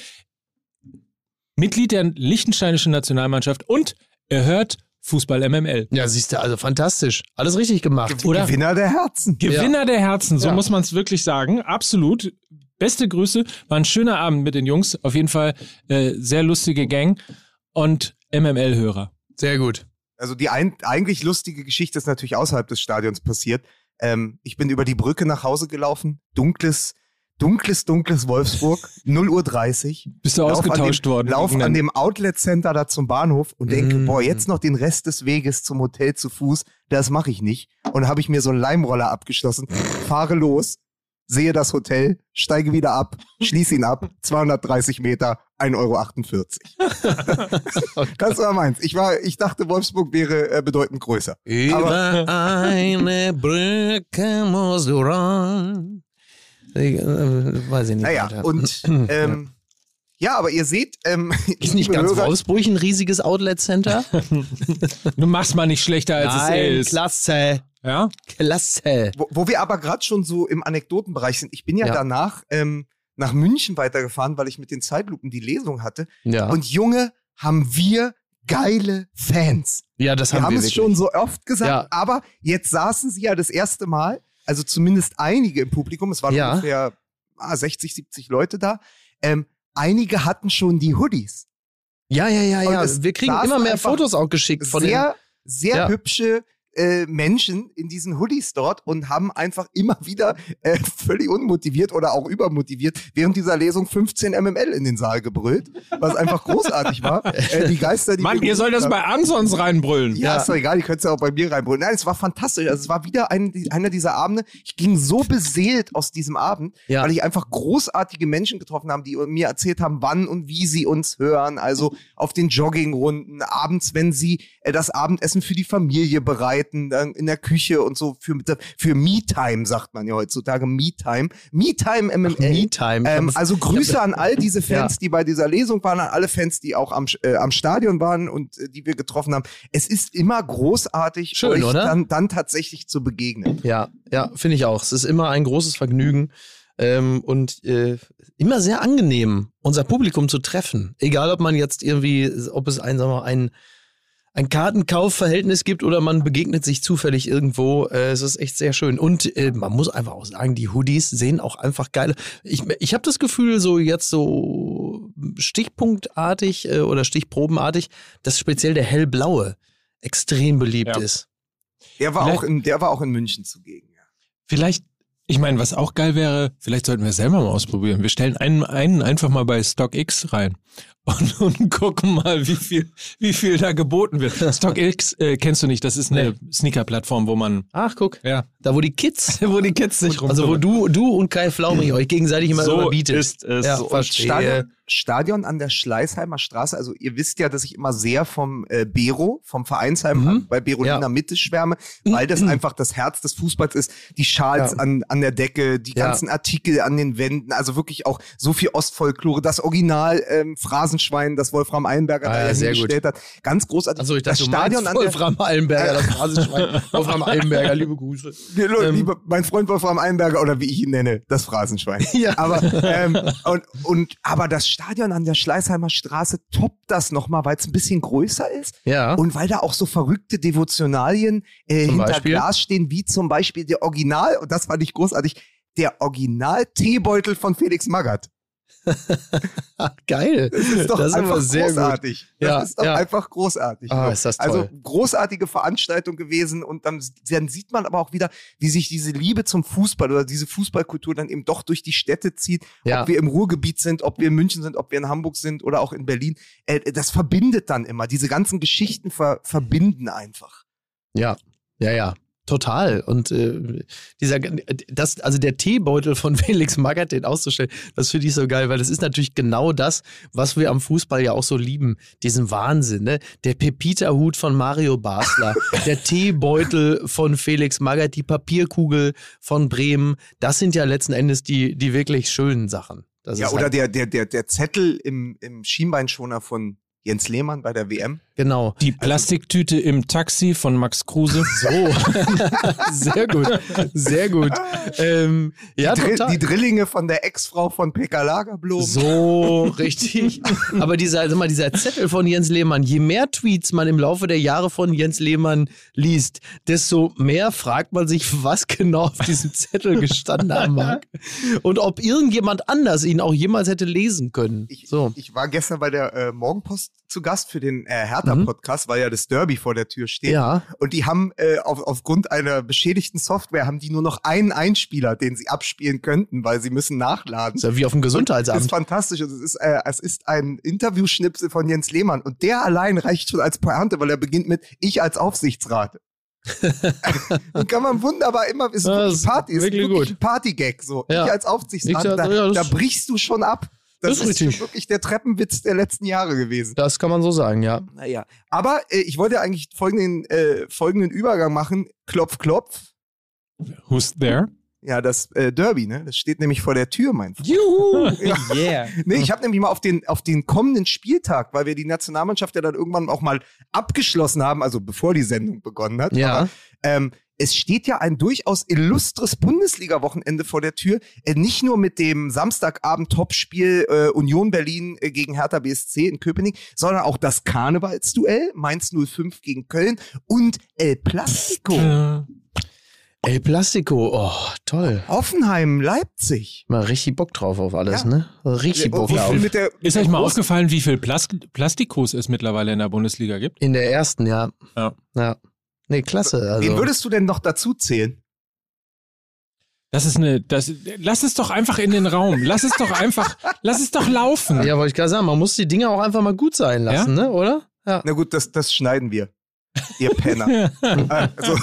Mitglied der liechtensteinischen Nationalmannschaft und er hört Fußball M M L. Ja, siehst du, also fantastisch. Alles richtig gemacht. Ge- oder? Gewinner der Herzen. Gewinner ja. der Herzen, so ja. muss man es wirklich sagen. Absolut. Beste Grüße. War ein schöner Abend mit den Jungs. Auf jeden Fall äh, sehr lustige Gang und M M L-Hörer. Sehr gut. Also die ein, eigentlich lustige Geschichte ist natürlich außerhalb des Stadions passiert. Ähm, ich bin über die Brücke nach Hause gelaufen. Dunkles, dunkles, dunkles Wolfsburg. null Uhr dreißig. Bist du ausgetauscht dem, worden? Lauf an dem Outlet-Center da zum Bahnhof und denke, mm. boah, jetzt noch den Rest des Weges zum Hotel zu Fuß, das mache ich nicht. Und habe ich mir so einen Leimroller abgeschlossen, fahre los, sehe das Hotel, steige wieder ab, schließe ihn ab, zweihundertdreißig Meter, ein Euro achtundvierzig. Das war meins. Ich, war, ich dachte, Wolfsburg wäre äh, bedeutend größer. Über eine Brücke musst du ran. Ich, äh, weiß ich nicht. Naja, weiter. und ähm, ja, aber ihr seht, ähm, ist nicht ganz Hörer, Wolfsburg ein riesiges Outlet-Center? Du machst mal nicht schlechter, als Nein, es ist. Klasse. Ja? Klasse. Wo, wo wir aber gerade schon so im Anekdotenbereich sind. Ich bin ja, Ja. danach ähm, nach München weitergefahren, weil ich mit den Zeitlupen die Lesung hatte. Ja. Und Junge, haben wir geile Fans. Ja, das Wir haben haben wir es wirklich. schon so oft gesagt, Ja. aber jetzt saßen sie ja das erste Mal, also zumindest einige im Publikum, es waren Ja. ungefähr ah, sechzig, siebzig Leute da. Ähm, einige hatten schon die Hoodies. Ja, ja, ja, ja. Wir kriegen immer mehr Fotos auch geschickt von sehr, den, sehr ja. hübsche äh, Menschen in diesen Hoodies dort und haben einfach immer wieder äh, völlig unmotiviert oder auch übermotiviert während dieser Lesung fünfzehn M M L in den Saal gebrüllt, was einfach großartig war. Äh, die Geister, die Mann, ihr sollt das bei Ansons reinbrüllen. Ja, ja, ist doch egal, ihr könnt es ja auch bei mir reinbrüllen. Nein, es war fantastisch. Also es war wieder ein, einer dieser Abende. Ich ging so beseelt aus diesem Abend, ja. weil ich einfach großartige Menschen getroffen habe, die mir erzählt haben, wann und wie sie uns hören. Also auf den Joggingrunden, abends, wenn sie äh, das Abendessen für die Familie bereiten, in der Küche und so für, für Me-Time, sagt man ja heutzutage, Me-Time. Me-Time M M L. Me-Time. Ähm, also Grüße an all diese Fans, ja. die bei dieser Lesung waren, an alle Fans, die auch am, äh, am Stadion waren und äh, die wir getroffen haben. Es ist immer großartig, Schön, euch oder? Dann, dann tatsächlich zu begegnen. Ja, ja, finde ich auch. Es ist immer ein großes Vergnügen ähm, und äh, immer sehr angenehm, unser Publikum zu treffen. Egal, ob man jetzt irgendwie, ob es ein, sagen wir mal, ein ein Kartenkaufverhältnis gibt oder man begegnet sich zufällig irgendwo. Äh, es ist echt sehr schön. Und äh, man muss einfach auch sagen, die Hoodies sehen auch einfach geil. Ich, ich habe das Gefühl, so jetzt so stichpunktartig äh, oder stichprobenartig, dass speziell der hellblaue extrem beliebt ja. ist. Der war, auch in, der war auch in München zugegen. Ja. Vielleicht, ich meine, was auch geil wäre, vielleicht sollten wir es selber mal ausprobieren. Wir stellen einen, einen einfach mal bei StockX rein. Und, und gucken mal, wie viel, wie viel da geboten wird. StockX äh, kennst du nicht, das ist eine nee. Sneaker-Plattform, wo man... Ach, guck. Ja. Da, wo die Kids... wo die Kids sich rum. Also, wo du, du und Kai Pflaumich euch gegenseitig immer so überbietet. Ist es. Ja, so verstehe. Stadion, Stadion an der Schleißheimer Straße. Also, ihr wisst ja, dass ich immer sehr vom äh, Bero, vom Vereinsheim mhm. bei Berolina ja. Mitte schwärme, weil das mhm. einfach das Herz des Fußballs ist. Die Schals ja. an, an der Decke, die ja. ganzen Artikel an den Wänden, also wirklich auch so viel Ostfolklore. Das Original ähm, Phrasenschwein, das Wolfram Eilenberger ah, da ja, hingestellt hat. Ganz großartig. Also ich dachte, das du Stadion an Wolfram Eilenberger, das Phrasenschwein. Wolfram Eilenberger, liebe Grüße. Ähm, liebe, mein Freund Wolfram Eilenberger oder wie ich ihn nenne, das Phrasenschwein. Ja. Aber, ähm, und, und, aber das Stadion an der Schleißheimer Straße toppt das nochmal, weil es ein bisschen größer ist. Ja. Und weil da auch so verrückte Devotionalien äh, hinter Beispiel? Glas stehen, wie zum Beispiel der Original, und das fand ich großartig, der Original-Teebeutel von Felix Magath. Geil. Das ist doch das ist einfach sehr großartig. Gut. Ja, das ist doch ja. einfach großartig. Ah, ist das toll. Also großartige Veranstaltung gewesen und dann, dann sieht man aber auch wieder, wie sich diese Liebe zum Fußball oder diese Fußballkultur dann eben doch durch die Städte zieht. Ja. Ob wir im Ruhrgebiet sind, ob wir in München sind, ob wir in Hamburg sind oder auch in Berlin. Äh, das verbindet dann immer. Diese ganzen Geschichten ver- verbinden einfach. Ja, ja, ja. Total. Und äh, dieser, das, also der Teebeutel von Felix Magath, den auszustellen, das finde ich so geil, weil das ist natürlich genau das, was wir am Fußball ja auch so lieben. Diesen Wahnsinn, ne? Der Pepita-Hut von Mario Basler, der Teebeutel von Felix Magath, die Papierkugel von Bremen, das sind ja letzten Endes die, die wirklich schönen Sachen. Das ja, ist oder halt der, der, der, der Zettel im, im Schienbeinschoner von Jens Lehmann bei der W M. Genau. Die Plastiktüte im Taxi von Max Kruse. So. Sehr gut. Sehr gut. Ähm, ja, die, Dr- total. die Drillinge von der Ex-Frau von Pekka Lagerblom. So, richtig. Aber dieser, sag mal, dieser Zettel von Jens Lehmann, je mehr Tweets man im Laufe der Jahre von Jens Lehmann liest, desto mehr fragt man sich, was genau auf diesem Zettel gestanden haben mag. Und ob irgendjemand anders ihn auch jemals hätte lesen können. Ich, so. ich war gestern bei der äh, Morgenpost zu Gast für den äh, Hertha-Podcast, mhm. weil ja das Derby vor der Tür steht. Ja. Und die haben äh, auf, aufgrund einer beschädigten Software haben die nur noch einen Einspieler, den sie abspielen könnten, weil sie müssen nachladen. Das ist ja wie auf dem Gesundheitsamt. Das ist fantastisch. Es ist, äh, es ist ein Interviewschnipsel von Jens Lehmann und der allein reicht schon als Pointe, weil er beginnt mit Ich als Aufsichtsrat. Dann kann man wunderbar immer, ist ja, wirklich Party, ist wirklich wirklich gut. ein Partygag. So. Ja. Ich als Aufsichtsrat, Ich, da, ja, da brichst du schon ab. Das, das ist ist richtig. wirklich der Treppenwitz der letzten Jahre gewesen. Das kann man so sagen, ja. Naja. Aber äh, ich wollte eigentlich folgenden, äh, folgenden Übergang machen. Klopf, klopf. Who's there? Ja, das äh, Derby, ne? Das steht nämlich vor der Tür, mein Freund. Juhu! Ja. Yeah. Nee, ich habe nämlich mal auf den, auf den kommenden Spieltag, weil wir die Nationalmannschaft ja dann irgendwann auch mal abgeschlossen haben, also bevor die Sendung begonnen hat. Ja. Aber, ähm, es steht ja ein durchaus illustres Bundesliga-Wochenende vor der Tür. Äh, nicht nur mit dem Samstagabend-Topspiel äh, Union Berlin äh, gegen Hertha B S C in Köpenick, sondern auch das Karnevalsduell Mainz null fünf gegen Köln und El Plastico. Äh. El Plastico, oh, toll. Hoffenheim, Leipzig. Mal richtig Bock drauf auf alles, Ja. ne? Richtig Bock Und drauf. mit der, Ist euch mal aufgefallen, wie viel Plast- Plastikos es mittlerweile in der Bundesliga gibt? In der ersten, ja. Ja. Ja. Nee, klasse. Also. Wen würdest du denn noch dazu zählen? Das ist eine, das, lass es doch einfach in den Raum. Lass es doch einfach, lass es doch laufen. Ja, wollte ich gerade sagen, man muss die Dinge auch einfach mal gut sein lassen, Ja? ne? Oder? Ja. Na gut, das, das schneiden wir. Ihr Penner. also,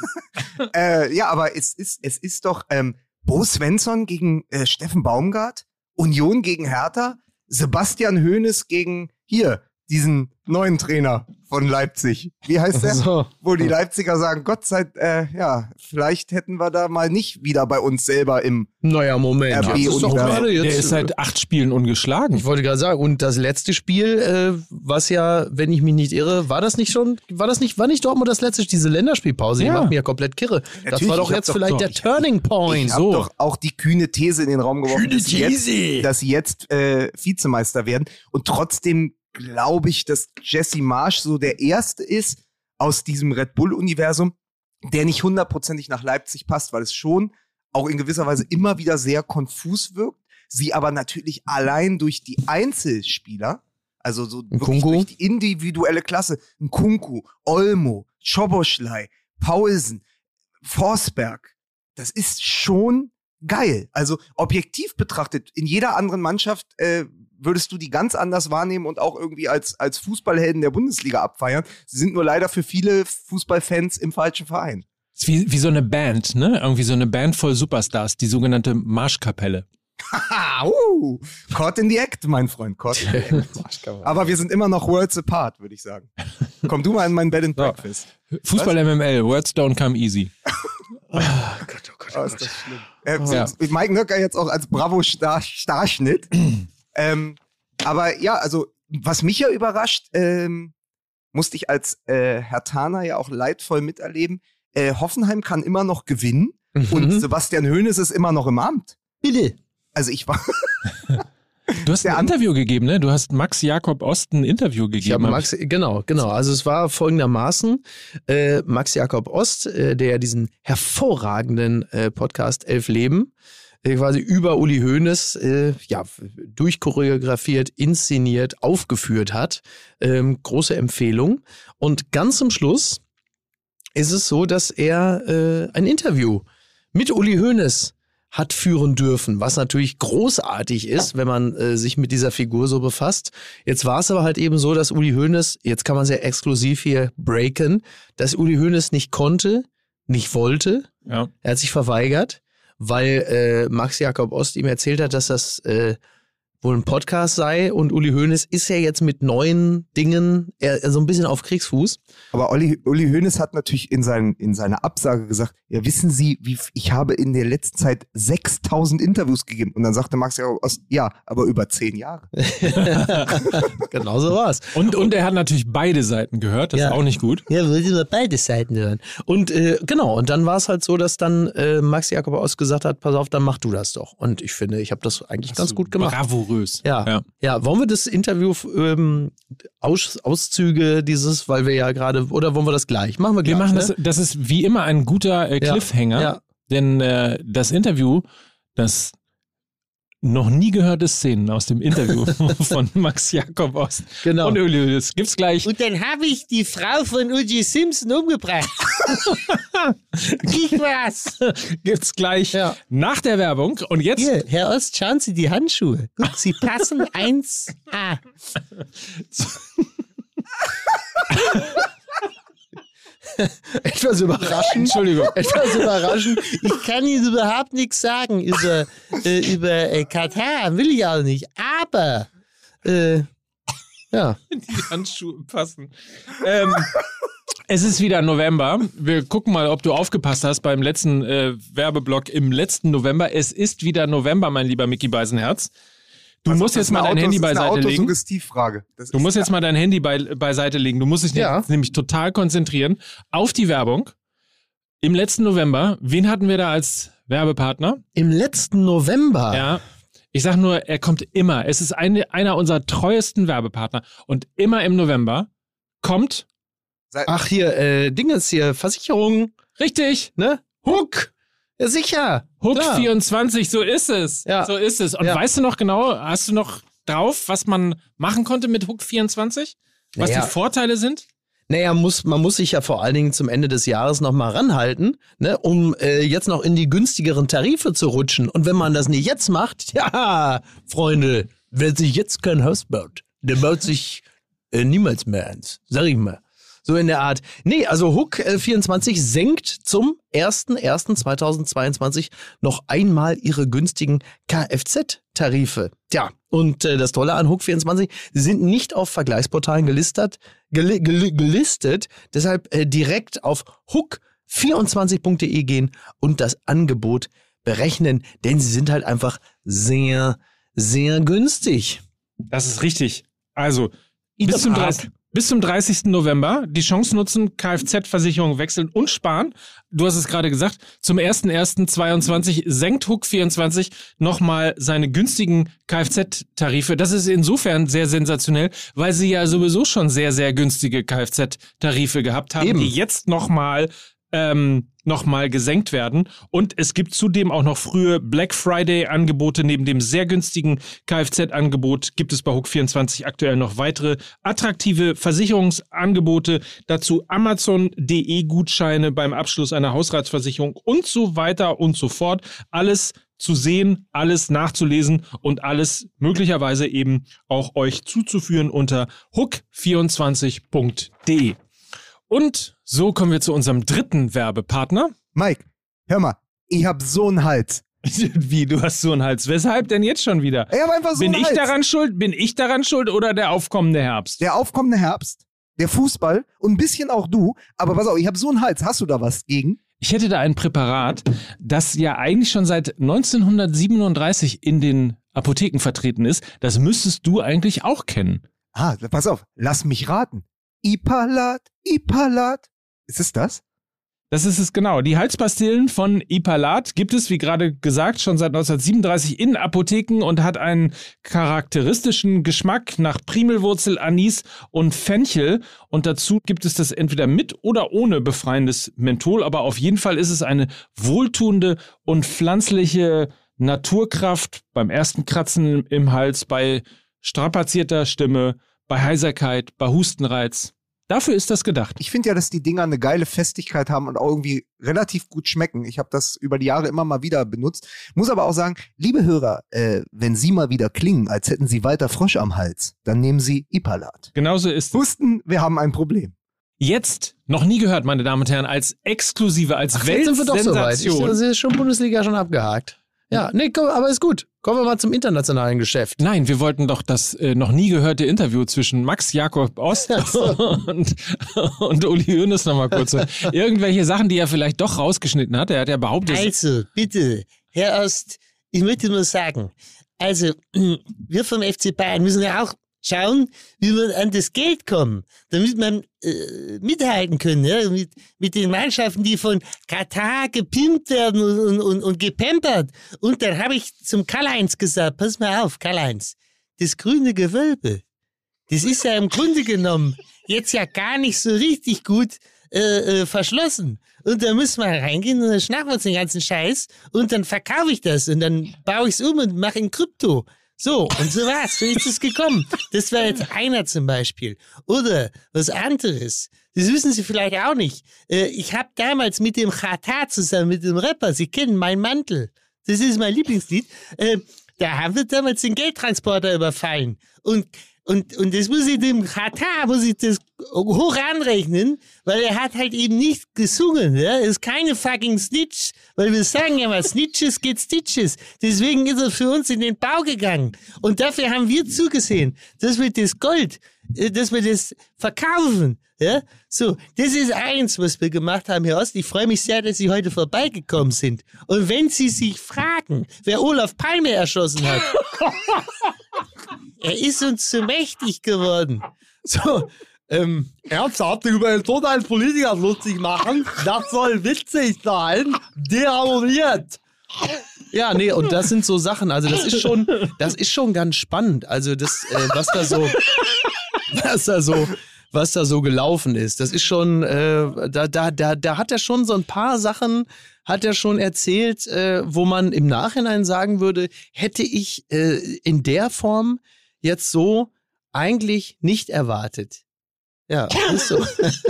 äh, ja, aber es ist, es ist doch ähm, Bo Svensson gegen äh, Steffen Baumgart, Union gegen Hertha, Sebastian Hoeneß gegen hier, diesen neuen Trainer von Leipzig. Wie heißt der? So. Wo die Leipziger sagen, Gott sei äh, ja, vielleicht hätten wir da mal nicht wieder bei uns selber im Naja, Moment. R B jetzt ist doch Universum. gerade jetzt, Der ist seit acht Spielen ungeschlagen. Ich wollte gerade sagen, und das letzte Spiel, äh, was ja, wenn ich mich nicht irre, war das nicht schon, war das nicht, war nicht Dortmund das letzte, diese Länderspielpause, die Ja. macht mir ja komplett kirre. Das Natürlich, war doch ich hab jetzt doch vielleicht so- der Turning Point. Ich habe So. doch auch die kühne These in den Raum geworfen, Kühne dass sie jetzt, These. dass sie jetzt äh, Vizemeister werden. Und trotzdem glaube ich, dass Jesse Marsch so der Erste ist aus diesem Red Bull-Universum, der nicht hundertprozentig nach Leipzig passt, weil es schon auch in gewisser Weise immer wieder sehr konfus wirkt. Sie aber natürlich allein durch die Einzelspieler, also so wirklich Nkunku? durch die individuelle Klasse, Nkunku, Olmo, Szoboszlai, Paulsen, Forsberg, das ist schon geil. Also objektiv betrachtet, in jeder anderen Mannschaft äh, würdest du die ganz anders wahrnehmen und auch irgendwie als, als Fußballhelden der Bundesliga abfeiern. Sie sind nur leider für viele Fußballfans im falschen Verein. Ist wie, wie so eine Band, ne? Irgendwie so eine Band voll Superstars, die sogenannte Marschkapelle. Haha, uh, caught in the act, mein Freund, caught in the act. Aber wir sind immer noch worlds apart, würde ich sagen. Komm du mal in mein Bed and Breakfast. Fußball M M L, Words don't come easy. Oh Gott, oh Gott, Oh, oh ist Gott. das schlimm. Äh, so, Ja. Mike Nöcker jetzt auch als Bravo-Starschnitt. ähm, aber ja, also was mich ja überrascht, ähm, musste ich als äh, Herthaner ja auch leidvoll miterleben. Äh, Hoffenheim kann immer noch gewinnen und Mhm. Sebastian Hoeneß ist immer noch im Amt. Bitte. Also ich war Du hast Der ein An- Interview gegeben, ne? Du hast Max Jakob Ost ein Interview gegeben. Ich habe hab Max, genau, genau. Also es war folgendermaßen, äh, Max Jakob Ost, äh, der diesen hervorragenden äh, Podcast Elf Leben, äh, quasi über Uli Hoeneß, äh, ja, durchchoreografiert, inszeniert, aufgeführt hat. Ähm, große Empfehlung. Und ganz zum Schluss ist es so, dass er äh, ein Interview mit Uli Hoeneß hat führen dürfen, was natürlich großartig ist, wenn man äh, sich mit dieser Figur so befasst. Jetzt war es aber halt eben so, dass Uli Hoeneß, jetzt kann man sehr exklusiv hier breaken, dass Uli Hoeneß nicht konnte, nicht wollte, Ja. er hat sich verweigert, weil äh, Max Jakob Ost ihm erzählt hat, dass das äh, wohl ein Podcast sei und Uli Hoeneß ist ja jetzt mit neuen Dingen er, er so ein bisschen auf Kriegsfuß. Aber Uli, Uli Hoeneß hat natürlich in, seinen, in seiner Absage gesagt, ja, wissen Sie, wie f- ich habe in der letzten Zeit sechstausend Interviews gegeben. Und dann sagte Max Jakob Ost, ja, aber über zehn Jahre. Genau so war's. Und, und er hat natürlich beide Seiten gehört, das Ja. ist auch nicht gut. Ja, würde über beide Seiten hören. Und äh, genau, und dann war es halt so, dass dann äh, Max Jakob Ost gesagt hat, pass auf, dann mach du das doch. Und ich finde, ich habe das eigentlich ganz gut gemacht. Bravourös. Ja. ja. Ja, wollen wir das Interview, ähm, Aus, Auszüge dieses, weil wir ja gerade, oder wollen wir das gleich? Machen wir gleich. Wir machen ne? das, das ist wie immer ein guter äh, Ja. Cliffhanger, Ja. denn äh, das Interview, das noch nie gehörte Szenen aus dem Interview von Max Jakob Ost Genau. und Uli Hoeneß gibt's gleich. Und dann habe ich die Frau von O J Simpson umgebracht. Ich war's. Gibt's gleich Ja. nach der Werbung. Und jetzt Hier, Herr Ost, schauen Sie die Handschuhe. Gut, sie passen eins A. Etwas überraschend. Entschuldigung. Etwas überraschend. Ich kann Ihnen überhaupt nichts sagen über, äh, über äh, Katar, will ich auch nicht. Aber Äh, ja. Die Handschuhe passen. Ähm, es ist wieder November. Wir gucken mal, ob du aufgepasst hast beim letzten äh, Werbeblock im letzten November. Es ist wieder November, mein lieber Micky Beisenherz. Du Also, musst das jetzt ist mal eine dein Autos- Handy das ist eine beiseite legen. Autosuggestivfrage. Das Du ist- musst jetzt mal dein Handy bei, beiseite legen. Du musst dich Ja. jetzt nämlich total konzentrieren auf die Werbung. Im letzten November, wen hatten wir da als Werbepartner? Im letzten November. Ja. Ich sag nur, er kommt immer. Es ist eine, einer unserer treuesten Werbepartner. Und immer im November kommt, Sei- Ach, hier, äh, Dingens hier, Versicherung, richtig, ne? Hook! Ja, sicher. Hook klar. vierundzwanzig, so ist es. Ja. So ist es. Und ja. weißt du noch genau, hast du noch drauf, was man machen konnte mit Hook vierundzwanzig? Was naja. die Vorteile sind? Naja, muss, man muss sich ja vor allen Dingen zum Ende des Jahres nochmal ranhalten, ne, um äh, jetzt noch in die günstigeren Tarife zu rutschen. Und wenn man das nicht jetzt macht, ja, Freunde, wer sich jetzt kein Haus baut, der baut sich äh, niemals mehr eins. Sag ich mal. So in der Art. Nee, also Hook äh, vierundzwanzig senkt zum ersten ersten zweitausendzweiundzwanzig noch einmal ihre günstigen Kfz-Tarife. Tja, und äh, das Tolle an Hook vierundzwanzig, sie sind nicht auf Vergleichsportalen gelistet, gel gel gelistet, deshalb äh, direkt auf hook vierundzwanzig punkt de gehen und das Angebot berechnen, denn sie sind halt einfach sehr, sehr günstig. Das ist richtig. Also, bis zum dreißigsten Bis zum dreißigsten November die Chance nutzen, Kfz-Versicherung wechseln und sparen. Du hast es gerade gesagt, zum ersten ersten zweiundzwanzig senkt Hook vierundzwanzig nochmal seine günstigen Kfz-Tarife. Das ist insofern sehr sensationell, weil sie ja sowieso schon sehr, sehr günstige Kfz-Tarife gehabt haben, Eben. die jetzt nochmal ähm, nochmal gesenkt werden. Und es gibt zudem auch noch frühe Black Friday-Angebote. Neben dem sehr günstigen Kfz-Angebot gibt es bei Hook vierundzwanzig aktuell noch weitere attraktive Versicherungsangebote. Dazu Amazon punkt de Gutscheine beim Abschluss einer Hausratsversicherung und so weiter und so fort. Alles zu sehen, alles nachzulesen und alles möglicherweise eben auch euch zuzuführen unter hook vierundzwanzig punkt de. Und so kommen wir zu unserem dritten Werbepartner. Mike, hör mal, ich hab so einen Hals. Wie, du hast so einen Hals? Weshalb denn jetzt schon wieder? Ich hab einfach so Bin einen ich Hals. daran schuld? Bin ich daran schuld oder der aufkommende Herbst? Der aufkommende Herbst, der Fußball und ein bisschen auch du. Aber pass auf, ich hab so einen Hals. Hast du da was gegen? Ich hätte da ein Präparat, das ja eigentlich schon seit neunzehnhundertsiebenunddreißig in den Apotheken vertreten ist. Das müsstest du eigentlich auch kennen. Ah, pass auf, lass mich raten. Ipalat, Ipalat. Ist es das? Das ist es genau. Die Halspastillen von Ipalat gibt es, wie gerade gesagt, schon seit neunzehnhundertsiebenunddreißig in Apotheken und hat einen charakteristischen Geschmack nach Primelwurzel, Anis und Fenchel. Und dazu gibt es das entweder mit oder ohne befreiendes Menthol. Aber auf jeden Fall ist es eine wohltuende und pflanzliche Naturkraft beim ersten Kratzen im Hals, bei strapazierter Stimme, bei Heiserkeit, bei Hustenreiz. Dafür ist das gedacht. Ich finde ja, dass die Dinger eine geile Festigkeit haben und auch irgendwie relativ gut schmecken. Ich habe das über die Jahre immer mal wieder benutzt. Muss aber auch sagen, liebe Hörer, äh, wenn Sie mal wieder klingen, als hätten Sie weiter Frosch am Hals, dann nehmen Sie Ipalat. Genauso ist es. Husten, wir haben ein Problem. Jetzt, noch nie gehört, meine Damen und Herren, als exklusive, als Ach, jetzt sind wir doch soweit. Weltsensation. Das ist schon Bundesliga schon abgehakt. Ja, nee, komm, aber ist gut. Kommen wir mal zum internationalen Geschäft. Nein, wir wollten doch das äh, noch nie gehörte Interview zwischen Max Jakob Ost und, und Uli Hoeneß nochmal kurz. Irgendwelche Sachen, die er vielleicht doch rausgeschnitten hat. Er hat ja behauptet... Also, bitte, Herr Ost, ich möchte nur sagen, also, wir vom F C Bayern müssen ja auch schauen, wie wir an das Geld kommen, damit man äh, mithalten können, ja, mit, mit den Mannschaften, die von Katar gepimpt werden und, und, und gepampert. Und dann habe ich zum Karl-Heinz gesagt, pass mal auf, Karl-Heinz, das grüne Gewölbe, das ist ja im Grunde genommen jetzt ja gar nicht so richtig gut äh, äh, verschlossen. Und da müssen wir reingehen und dann schnappen wir uns den ganzen Scheiß und dann verkaufe ich das und dann baue ich es um und mache in Krypto. So, und so war's. So ist es gekommen. Das war jetzt einer zum Beispiel. Oder was anderes. Das wissen Sie vielleicht auch nicht. Äh, ich habe damals mit dem Katar zusammen, mit dem Rapper, Sie kennen Mein Mantel. Das ist mein Lieblingslied. Äh, da haben wir damals den Geldtransporter überfallen. Und Und, und das muss ich dem Katar, muss ich das hoch anrechnen, weil er hat halt eben nicht gesungen, ja. Er ist keine fucking Snitch, weil wir sagen ja mal, Snitches geht Stitches. Deswegen ist er für uns in den Bau gegangen. Und dafür haben wir zugesehen, dass wir das Gold, dass wir das verkaufen, ja. So, das ist eins, was wir gemacht haben, Herr Ost. Ich freue mich sehr, dass Sie heute vorbeigekommen sind. Und wenn Sie sich fragen, wer Olaf Palme erschossen hat, er ist uns zu mächtig geworden. So, ähm, ernsthaft über den Tod eines Politikers lustig machen, das soll witzig sein, deabonniert. Ja, nee, und das sind so Sachen, also das ist schon, das ist schon ganz spannend. Also das, äh, was da so, was da so, was da so gelaufen ist. Das ist schon, äh, da, da, da, da hat er schon so ein paar Sachen, hat er schon erzählt, äh, wo man im Nachhinein sagen würde, hätte ich äh, in der Form jetzt so eigentlich nicht erwartet. Ja, ist so.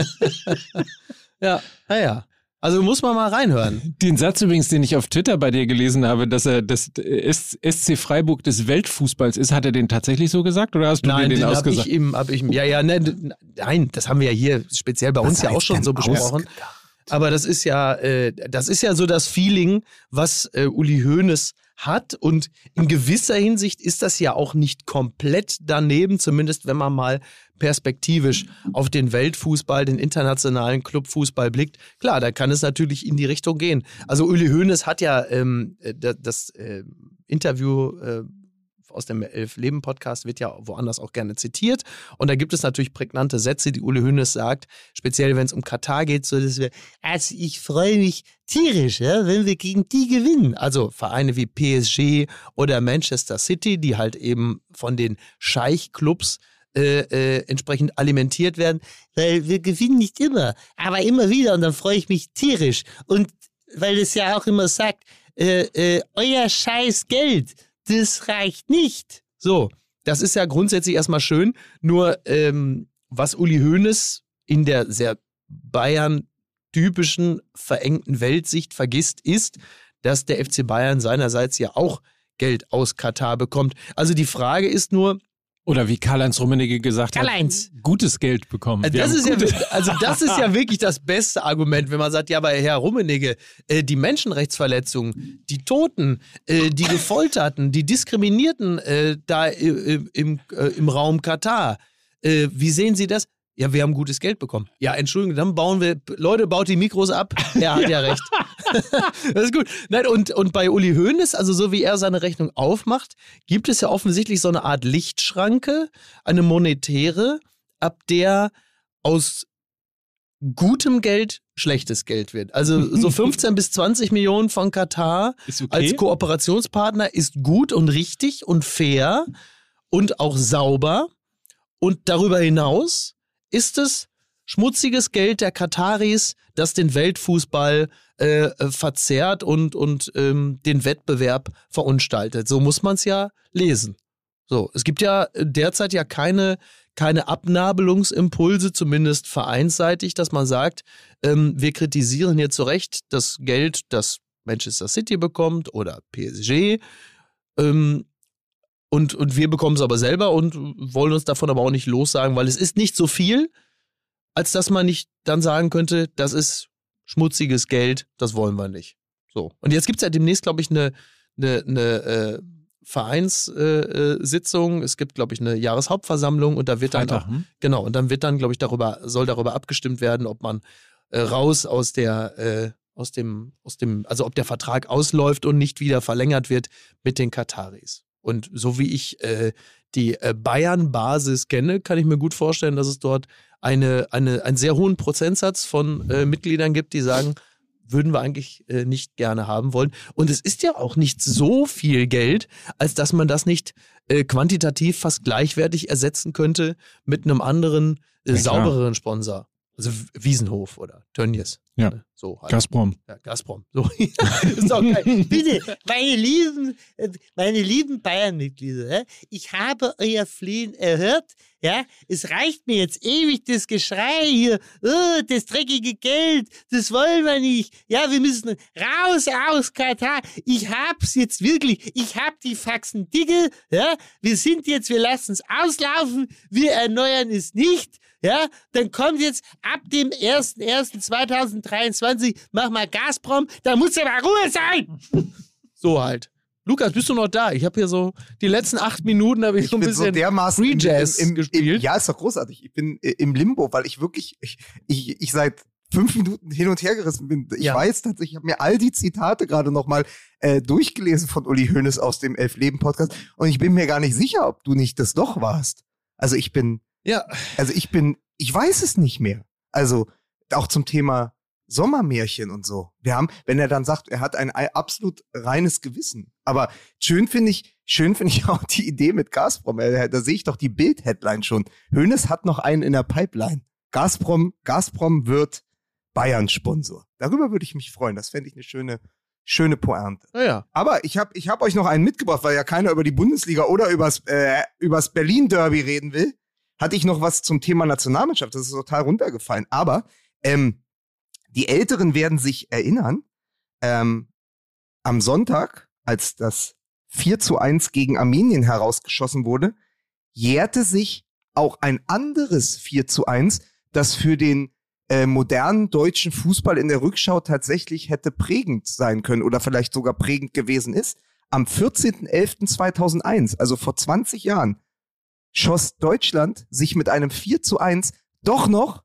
Ja, naja. Also muss man mal reinhören. Den Satz übrigens, den ich auf Twitter bei dir gelesen habe, dass er das S C Freiburg des Weltfußballs ist, hat er den tatsächlich so gesagt oder hast du nein, dir den, den hab ausgesagt? Ich ihm, hab ich ihm, ja, ja, ne, nein, das haben wir ja hier speziell bei uns ja auch schon so besprochen. Ausgedacht? Aber das ist ja, äh, das ist ja so das Feeling, was äh, Uli Hoeneß hat und in gewisser Hinsicht ist das ja auch nicht komplett daneben, zumindest wenn man mal perspektivisch auf den Weltfußball, den internationalen Clubfußball blickt. Klar, da kann es natürlich in die Richtung gehen. Also Uli Hoeneß hat ja ähm, das, das äh, Interview äh, aus dem Elf-Leben-Podcast wird ja woanders auch gerne zitiert. Und da gibt es natürlich prägnante Sätze, die Uli Hoeneß sagt, speziell wenn es um Katar geht, so dass wir, also ich freue mich tierisch, ja, wenn wir gegen die gewinnen. Also Vereine wie P S G oder Manchester City, die halt eben von den Scheich-Clubs äh, äh, entsprechend alimentiert werden, weil wir gewinnen nicht immer, aber immer wieder und dann freue ich mich tierisch. Und weil es ja auch immer sagt, äh, äh, euer scheiß Geld, das reicht nicht. So, das ist ja grundsätzlich erstmal schön. Nur, ähm, was Uli Hoeneß in der sehr Bayern-typischen, verengten Weltsicht vergisst, ist, dass der F C Bayern seinerseits ja auch Geld aus Katar bekommt. Also die Frage ist nur, oder wie Karl-Heinz Rummenigge gesagt Karl-Heinz. hat, gutes Geld bekommen. Also das, ist ja, also das ist ja wirklich das beste Argument, wenn man sagt, ja, aber Herr Rummenigge, äh, die Menschenrechtsverletzungen, die Toten, äh, die Gefolterten, die Diskriminierten äh, da äh, im, äh, im Raum Katar, äh, wie sehen Sie das? Ja, wir haben gutes Geld bekommen. Ja, Entschuldigung, dann bauen wir, Leute, baut die Mikros ab. Er hat ja, ja recht. Das ist gut. Nein, und, und bei Uli Hoeneß, also so wie er seine Rechnung aufmacht, gibt es ja offensichtlich so eine Art Lichtschranke, eine monetäre, ab der aus gutem Geld schlechtes Geld wird. Also so fünfzehn bis zwanzig Millionen von Katar okay. als Kooperationspartner ist gut und richtig und fair und auch sauber. Und darüber hinaus ist es schmutziges Geld der Kataris, das den Weltfußball äh, verzerrt und, und ähm, den Wettbewerb verunstaltet. So muss man es ja lesen. So, es gibt ja derzeit ja keine, keine Abnabelungsimpulse, zumindest vereinsseitig, dass man sagt, ähm, wir kritisieren hier zu Recht das Geld, das Manchester City bekommt oder P S G. Ähm, Und, und wir bekommen es aber selber und wollen uns davon aber auch nicht lossagen, weil es ist nicht so viel, als dass man nicht dann sagen könnte, das ist schmutziges Geld, das wollen wir nicht. So. Und jetzt gibt es ja demnächst, glaube ich, eine, eine, eine äh, Vereinssitzung. Äh, es gibt, glaube ich, eine Jahreshauptversammlung und da wird dann auch, genau, und dann wird dann, glaube ich, darüber, soll darüber abgestimmt werden, ob man äh, raus aus der, äh, aus dem, aus dem, also ob der Vertrag ausläuft und nicht wieder verlängert wird mit den Kataris. Und so wie ich äh, die äh, Bayern-Basis kenne, kann ich mir gut vorstellen, dass es dort eine, eine, einen sehr hohen Prozentsatz von äh, Mitgliedern gibt, die sagen, würden wir eigentlich äh, nicht gerne haben wollen. Und es ist ja auch nicht so viel Geld, als dass man das nicht äh, quantitativ fast gleichwertig ersetzen könnte mit einem anderen, äh, ja, saubereren Sponsor. Also Wiesenhof oder Tönnies. Ja, so halt. Gazprom. Ja, Gazprom. So. Ist auch geil. Bitte, meine lieben, meine lieben Bayern-Mitglieder, ich habe euer Flehen erhört. Ja, es reicht mir jetzt ewig das Geschrei hier, oh, das dreckige Geld, das wollen wir nicht. Ja, wir müssen raus aus Katar. Ich hab's jetzt wirklich, ich hab die Faxen dicke. Ja, wir sind jetzt, wir lassen es auslaufen, wir erneuern es nicht. Ja, dann kommt jetzt ab dem ersten ersten zweitausenddreiundzwanzig, mach mal Gazprom, da muss ja mal Ruhe sein. So halt. Lukas, bist du noch da? Ich habe hier so die letzten acht Minuten habe ich, ich so ein bisschen so Free Jazz im, im, gespielt. Im, ja, ist doch großartig. Ich bin im Limbo, weil ich wirklich, ich, ich, ich seit fünf Minuten hin und her gerissen bin. Ich ja. weiß tatsächlich, ich habe mir all die Zitate gerade nochmal äh, durchgelesen von Uli Hoeneß aus dem Elf-Leben-Podcast und ich bin mir gar nicht sicher, ob du nicht das doch warst. Also ich bin, ja, also ich bin, ich weiß es nicht mehr. Also auch zum Thema Sommermärchen und so. Wir haben, wenn er dann sagt, er hat ein absolut reines Gewissen. Aber schön finde ich, schön finde ich auch die Idee mit Gazprom. Da, da sehe ich doch die Bild-Headline schon. Hoeneß hat noch einen in der Pipeline. Gazprom, Gazprom wird Bayern-Sponsor. Darüber würde ich mich freuen. Das fände ich eine schöne, schöne Pointe. Ja, ja. Aber ich habe ich hab euch noch einen mitgebracht, weil ja keiner über die Bundesliga oder übers, äh, übers Berlin-Derby reden will. Hatte ich noch was zum Thema Nationalmannschaft. Das ist total runtergefallen. Aber ähm, die Älteren werden sich erinnern, ähm, am Sonntag, als das vier zu eins gegen Armenien herausgeschossen wurde, jährte sich auch ein anderes vier zu eins, das für den äh, modernen deutschen Fußball in der Rückschau tatsächlich hätte prägend sein können oder vielleicht sogar prägend gewesen ist. Am vierzehnten elften zweitausendeins, also vor zwanzig Jahren, schoss Deutschland sich mit einem vier zu eins doch noch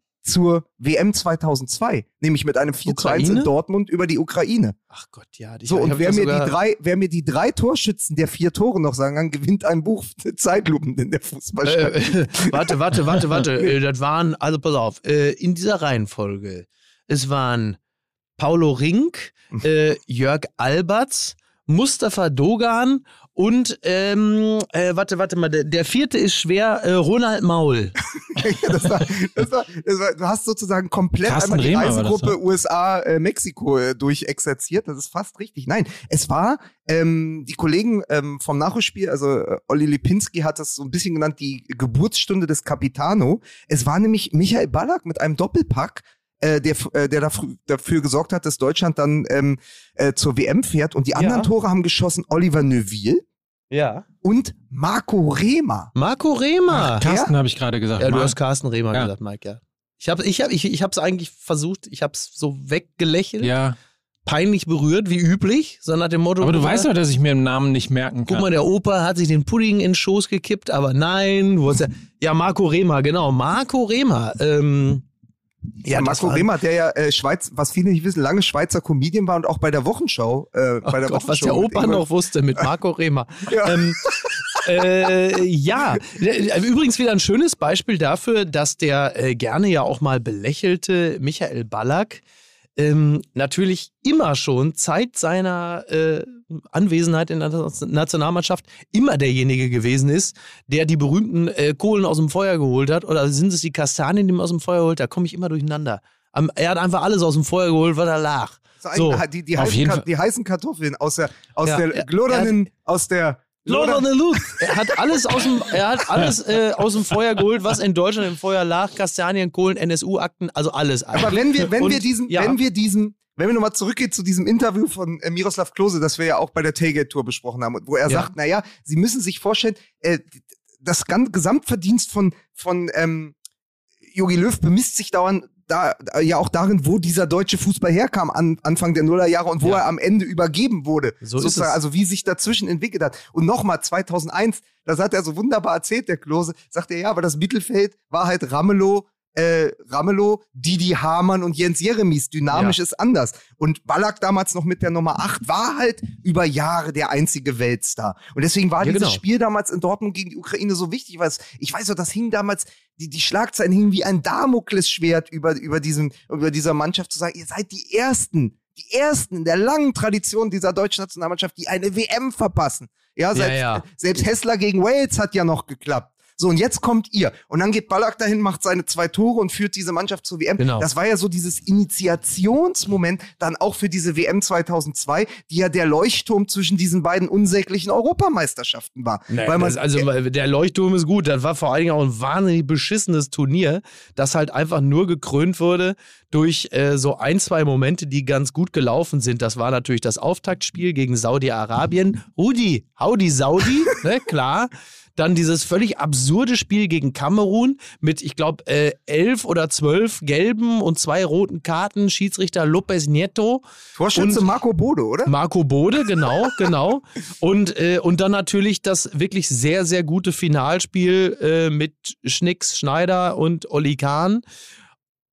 zur W M zweitausendzwei, nämlich mit einem vier zu eins in Dortmund über die Ukraine. Ach Gott, ja. So, und wer mir, die drei, wer mir die drei Torschützen der vier Tore noch sagen kann, gewinnt ein Buch Zeitlupen in der Fußballstadt. Äh, äh, warte, warte, warte, warte. äh, das waren, also pass auf, äh, in dieser Reihenfolge, es waren Paulo Rink, äh, Jörg Alberts, Mustafa Dogan und, ähm, äh, warte, warte mal, der, der vierte ist schwer, äh, Ronald Maul. ja, das war, das war, das war, du hast sozusagen komplett Carsten einmal die Rehmer Reisegruppe U S A, äh, Mexiko äh, durchexerziert. Das ist fast richtig. Nein, es war ähm, die Kollegen ähm, vom Nachholspiel, also äh, Olli Lipinski hat das so ein bisschen genannt, die Geburtsstunde des Capitano. Es war nämlich Michael Ballack mit einem Doppelpack, äh, der, äh, der dafür, dafür gesorgt hat, dass Deutschland dann ähm, äh, zur W M fährt. Und die anderen ja. Tore haben geschossen Oliver Neuville. Ja. Und Marco Rehmer. Marco Rehmer. Ach, Carsten habe ich gerade gesagt. Ja, du Marc. hast Carsten Rehmer ja. gesagt, Mike, ja. Ich habe ich hab, ich, ich hab's eigentlich versucht, ich habe es so weggelächelt. Ja. Peinlich berührt, wie üblich, so nach dem Motto. Aber du weißt doch, dass ich mir den Namen nicht merken kann. Guck mal, der Opa hat sich den Pudding in den Schoß gekippt, aber nein, du hast ja, ja, Marco Rehmer, genau, Marco Rehmer. Ähm, ja, Marco Rehmer, der ja äh, Schweiz, was viele nicht wissen, lange Schweizer Comedian war und auch bei der Wochenschau. Äh, bei der Gott, Wochenschau was der Opa noch wusste mit Marco Rehmer. ja. Ähm, äh, ja, übrigens wieder ein schönes Beispiel dafür, dass der äh, gerne ja auch mal belächelte Michael Ballack ähm, natürlich immer schon Zeit seiner äh, Anwesenheit in der Nationalmannschaft immer derjenige gewesen ist, der die berühmten äh, Kohlen aus dem Feuer geholt hat. Oder sind es die Kastanien, die man aus dem Feuer holt? Da komme ich immer durcheinander. Um, er hat einfach alles aus dem Feuer geholt, was er lag. So, die, die, heißen, die heißen Kartoffeln aus der, aus ja, der glorernden, aus der Loderne Luft. Er hat alles aus dem, er hat alles äh, aus dem Feuer geholt, was in Deutschland im Feuer lag. Kastanien, Kohlen, N S U-Akten, also alles. Aber wenn wir, wenn Und, wir diesen, ja. wenn wir diesen, wenn wir nochmal zurückgehen zu diesem Interview von äh, Miroslav Klose, das wir ja auch bei der Tailgate-Tour besprochen haben, wo er ja. sagt, naja, Sie müssen sich vorstellen, äh, das ganze Gesamtverdienst von, von ähm, Jogi Löw bemisst sich dauernd da, ja auch darin, wo dieser deutsche Fußball herkam an Anfang der Nullerjahre und wo ja. er am Ende übergeben wurde. So sozusagen, ist es. Also wie sich dazwischen entwickelt hat. Und nochmal zweitausendeins, das hat er so wunderbar erzählt, der Klose, sagt er, ja, aber das Mittelfeld war halt Ramelow, äh, Ramelow, Didi Hamann und Jens Jeremies. Dynamisch ja. ist anders. Und Ballack damals noch mit der Nummer acht war halt über Jahre der einzige Weltstar. Und deswegen war ja, dieses genau. Spiel damals in Dortmund gegen die Ukraine so wichtig, weil es, ich weiß doch, das hing damals, die, die Schlagzeilen hingen wie ein Damoklesschwert über, über, diesen, über dieser Mannschaft zu sagen, ihr seid die Ersten, die Ersten in der langen Tradition dieser deutschen Nationalmannschaft, die eine W M verpassen. Ja, selbst, ja, ja. selbst Hessler gegen Wales hat ja noch geklappt. So, und jetzt kommt ihr. Und dann geht Ballack dahin, macht seine zwei Tore und führt diese Mannschaft zur W M. Genau. Das war ja so dieses Initiationsmoment dann auch für diese W M zweitausendzwei, die ja der Leuchtturm zwischen diesen beiden unsäglichen Europameisterschaften war. Nee, weil man, das, also der Leuchtturm ist gut. Das war vor allen Dingen auch ein wahnsinnig beschissenes Turnier, das halt einfach nur gekrönt wurde durch äh, so ein, zwei Momente, die ganz gut gelaufen sind. Das war natürlich das Auftaktspiel gegen Saudi-Arabien. Rudi, howdy Saudi, ne, klar. Dann dieses völlig absurde Spiel gegen Kamerun mit, ich glaube, äh, elf oder zwölf gelben und zwei roten Karten. Schiedsrichter Lopez Nieto. Torschütze und Marco Bode, oder? Marco Bode, genau, genau. Und, äh, und dann natürlich das wirklich sehr, sehr gute Finalspiel äh, mit Schnicks, Schneider und Olli Kahn.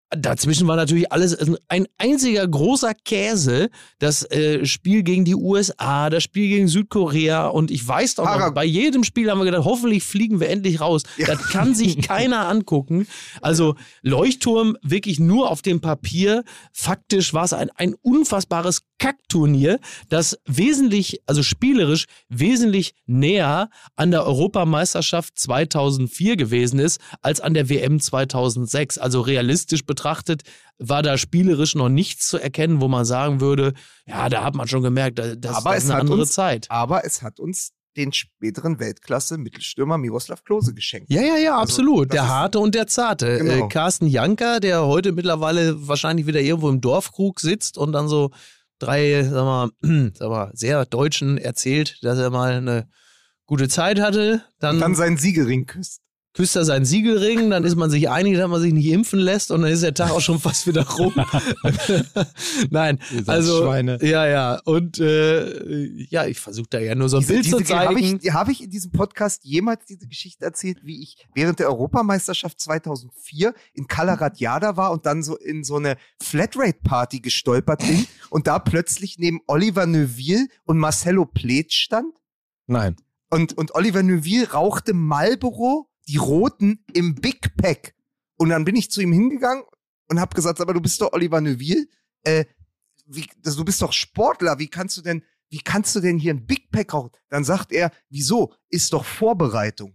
dazwischen war natürlich alles ein einziger großer Käse. Das äh, Spiel gegen die U S A, das Spiel gegen Südkorea und ich weiß doch noch, bei jedem Spiel haben wir gedacht, hoffentlich fliegen wir endlich raus. Ja. Das kann sich keiner angucken. Also Leuchtturm wirklich nur auf dem Papier. Faktisch war es ein, ein unfassbares Kackturnier, das wesentlich, also spielerisch wesentlich näher an der Europameisterschaft zweitausendvier gewesen ist, als an der W M zweitausendsechs. Also realistisch betrachtet war da spielerisch noch nichts zu erkennen, wo man sagen würde, ja, da hat man schon gemerkt, das, das ist eine andere uns, Zeit. Aber es hat uns den späteren Weltklasse-Mittelstürmer Miroslav Klose geschenkt. Ja, ja, ja, also, absolut. Der Harte und der Zarte. Genau. Äh, Carsten Janka, der heute mittlerweile wahrscheinlich wieder irgendwo im Dorfkrug sitzt und dann so drei, sag mal, sag mal, sehr Deutschen erzählt, dass er mal eine gute Zeit hatte. Dann, und dann seinen Siegelring küsst. Küsst er seinen Siegelring, dann ist man sich einig, dass man sich nicht impfen lässt und dann ist der Tag auch schon fast wieder rum. Nein, also Schweine. ja, ja. Und äh, ja, ich versuche da ja nur so ein diese, Bild diese, zu zeigen. Habe ich, hab ich in diesem Podcast jemals diese Geschichte erzählt, wie ich während der Europameisterschaft zweitausendvier in Kalaratjada war und dann so in so eine Flatrate-Party gestolpert bin und da plötzlich neben Oliver Neuville und Marcelo Pletsch stand? Nein. Und, und Oliver Neuville rauchte Marlboro, die Roten, im Big Pack. Und dann bin ich zu ihm hingegangen und habe gesagt, aber du bist doch Oliver Neuville, äh, wie, das, du bist doch Sportler, wie kannst du denn, wie kannst du denn hier ein Big Pack rauchen? Dann sagt er, wieso? Ist doch Vorbereitung.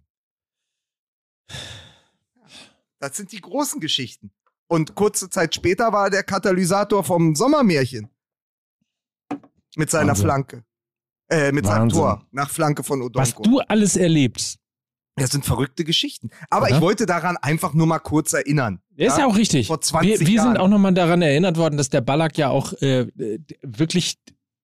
Das sind die großen Geschichten. Und kurze Zeit später war er der Katalysator vom Sommermärchen. Mit seiner Wahnsinn. Flanke. Äh, mit Wahnsinn. seinem Tor. Nach Flanke von Odonko. Was du alles erlebst. Das sind verrückte Geschichten. Aber Oder? ich wollte daran einfach nur mal kurz erinnern. Ja, ist ja auch richtig. Vor zwanzig wir wir Jahren. sind auch nochmal daran erinnert worden, dass der Ballack ja auch äh, wirklich,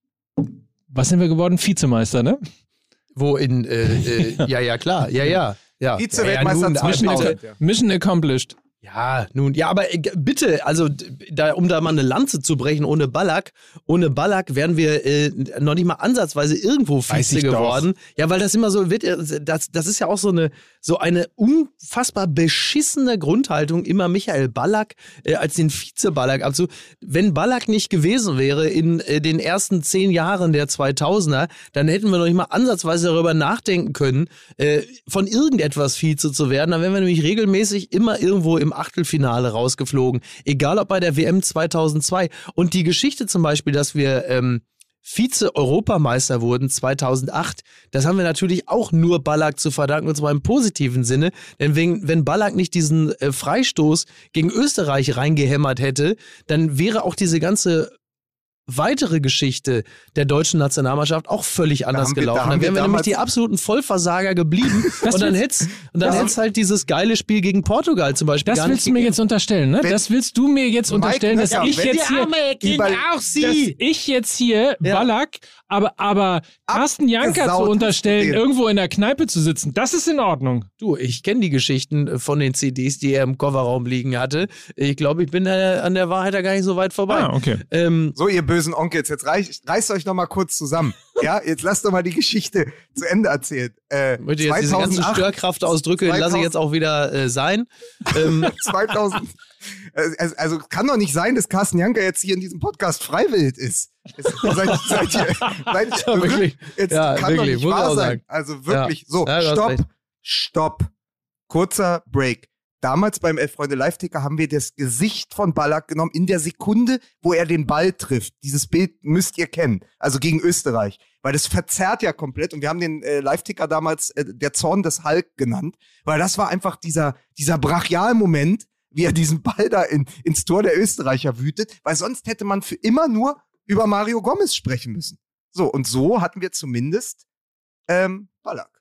was sind wir geworden? Vizemeister, ne? Wo in, äh, äh, ja, ja, klar, ja, ja. ja. Vize-Weltmeister ja, ja, Mission, Mission accomplished. Ja, nun, ja, aber äh, bitte, also da, um da mal eine Lanze zu brechen, ohne Ballack, ohne Ballack wären wir äh, noch nicht mal ansatzweise irgendwo Vize geworden. Doch. Ja, weil das immer so wird, das, das ist ja auch so eine, so eine unfassbar beschissene Grundhaltung, immer Michael Ballack äh, als den Vize-Ballack. Also, wenn Ballack nicht gewesen wäre in äh, den ersten zehn Jahren der zweitausender, dann hätten wir noch nicht mal ansatzweise darüber nachdenken können, äh, von irgendetwas Vize zu werden. Dann wären wir nämlich regelmäßig immer irgendwo im Achtelfinale rausgeflogen. Egal ob bei der W M zweitausendzwei. Und die Geschichte zum Beispiel, dass wir ähm, Vize-Europameister wurden zweitausendacht, das haben wir natürlich auch nur Ballack zu verdanken, und zwar im positiven Sinne. Denn wenn, wenn Ballack nicht diesen äh, Freistoß gegen Österreich reingehämmert hätte, dann wäre auch diese ganze weitere Geschichte der deutschen Nationalmannschaft auch völlig anders wir, gelaufen. Da dann wären wir, wir nämlich die absoluten Vollversager geblieben und dann hätte es ja. halt dieses geile Spiel gegen Portugal zum Beispiel das gar nicht willst du mir jetzt unterstellen, ne? Wenn, das willst du mir jetzt Mike, unterstellen, dass ja, ich jetzt hier Kinder, auch sie. dass ich jetzt hier ja. Ballack, aber, aber Carsten Janka zu unterstellen, irgendwo in der Kneipe zu sitzen, das ist in Ordnung. Du, ich kenne die Geschichten von den C Ds, die er im Kofferraum liegen hatte. Ich glaube, ich bin da an der Wahrheit da gar nicht so weit vorbei. Ah, okay. Ähm, so, ihr bösen Onkels, jetzt reicht, reißt euch noch mal kurz zusammen. Ja, jetzt lasst doch mal die Geschichte zu Ende erzählen. Äh, ich möchte jetzt diese ganzen Störkraftausdrücke lasse ich jetzt auch wieder äh, sein. Ähm. zweitausend Also, also kann doch nicht sein, dass Carsten Janka jetzt hier in diesem Podcast freiwillig ist. Jetzt, seid, seid ihr, seid ihr, ja, wirklich. Jetzt ja, kann wirklich. doch nicht wahr sein. Also wirklich. Ja. So, ja, stopp, stopp. Kurzer Break. Damals beim Elf-Freunde-Live-Ticker haben wir das Gesicht von Ballack genommen in der Sekunde, wo er den Ball trifft. Dieses Bild müsst ihr kennen. Also gegen Österreich. Weil das verzerrt ja komplett. Und wir haben den äh, Live-Ticker damals äh, der Zorn des Hulk genannt. Weil das war einfach dieser, dieser Brachial-Moment, wie er diesen Ball da in, ins Tor der Österreicher wütet. Weil sonst hätte man für immer nur über Mario Gomez sprechen müssen. So, und so hatten wir zumindest ähm, Ballack.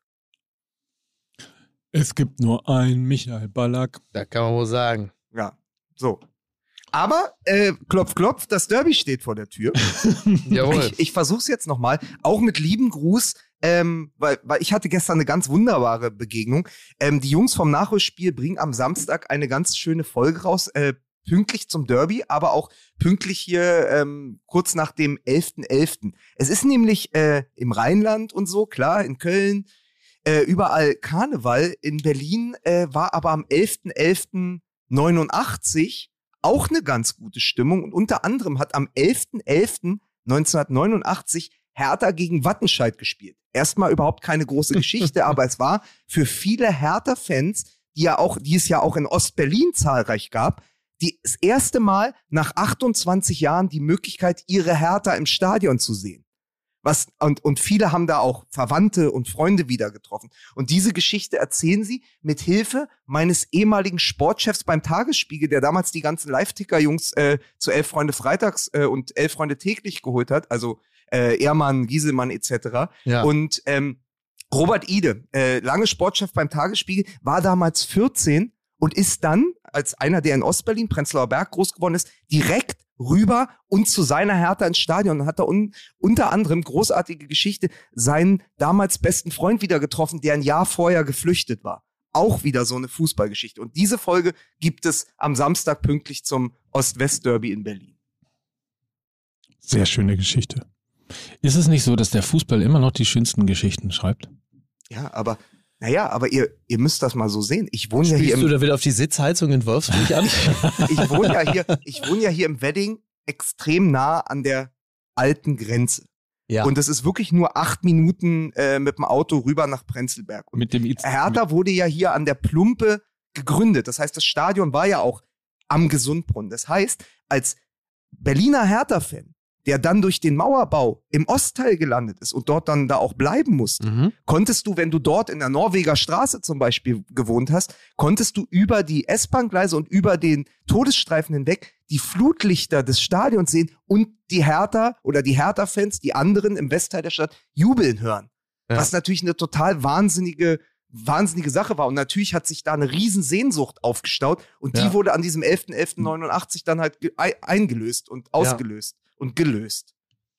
Es gibt nur einen Michael Ballack. Da kann man wohl sagen. Ja, so. Aber, äh, klopf, klopf, das Derby steht vor der Tür. Jawohl. Ich, ich versuch's jetzt nochmal, auch mit lieben Gruß, ähm, weil, weil ich hatte gestern eine ganz wunderbare Begegnung. Ähm, die Jungs vom Nachholspiel bringen am Samstag eine ganz schöne Folge raus, äh, pünktlich zum Derby, aber auch pünktlich hier ähm, kurz nach dem elften elften Es ist nämlich äh, im Rheinland und so, klar, in Köln, Äh, überall Karneval. In Berlin äh, war aber am elften elften neunundachtzig auch eine ganz gute Stimmung. Und unter anderem hat am elfter elfter neunzehnhundertneunundachtzig Hertha gegen Wattenscheid gespielt. Erstmal überhaupt keine große Geschichte, aber es war für viele Hertha-Fans, die ja auch, die es ja auch in Ostberlin zahlreich gab, die, das erste Mal nach achtundzwanzig Jahren die Möglichkeit, ihre Hertha im Stadion zu sehen. Was, und, und viele haben da auch Verwandte und Freunde wieder getroffen. Und diese Geschichte erzählen sie mit Hilfe meines ehemaligen Sportchefs beim Tagesspiegel, der damals die ganzen Live-Ticker-Jungs äh, zu Elf Freunde freitags äh, und Elf Freunde täglich geholt hat. Also äh, Ehrmann, Gieselmann et cetera. Ja. Und ähm, Robert Ide, äh, lange Sportchef beim Tagesspiegel, war damals vierzehn und ist dann, als einer, der in Ostberlin, Prenzlauer Berg, groß geworden ist, direkt rüber und zu seiner Hertha ins Stadion und hat da un- unter anderem, großartige Geschichte, seinen damals besten Freund wieder getroffen, der ein Jahr vorher geflüchtet war. Auch wieder so eine Fußballgeschichte. Und diese Folge gibt es am Samstag pünktlich zum Ost-West-Derby in Berlin. Sehr schöne Geschichte. Ist es nicht so, dass der Fußball immer noch die schönsten Geschichten schreibt? Ja, aber Naja, aber ihr, ihr müsst das mal so sehen. Ich wohne ja hier im, du da wieder auf die Sitzheizung in Wolfsburg an? ich wohne ja hier, ich wohne ja hier im Wedding extrem nah an der alten Grenze. Ja. Und das ist wirklich nur acht Minuten äh, mit dem Auto rüber nach Prenzlberg. Und mit dem I- Hertha wurde ja hier an der Plumpe gegründet. Das heißt, das Stadion war ja auch am Gesundbrunnen. Das heißt, als Berliner Hertha-Fan, der dann durch den Mauerbau im Ostteil gelandet ist und dort dann da auch bleiben musste, mhm. konntest du, wenn du dort in der Norweger Straße zum Beispiel gewohnt hast, konntest du über die S-Bahn-Gleise und über den Todesstreifen hinweg die Flutlichter des Stadions sehen und die Hertha oder die Hertha-Fans, die anderen im Westteil der Stadt, jubeln hören. Ja. Was natürlich eine total wahnsinnige wahnsinnige Sache war. Und natürlich hat sich da eine riesen Sehnsucht aufgestaut und die ja. wurde an diesem elfter elfter neunundachtzig dann halt ge- eingelöst und ausgelöst. Ja. Und gelöst.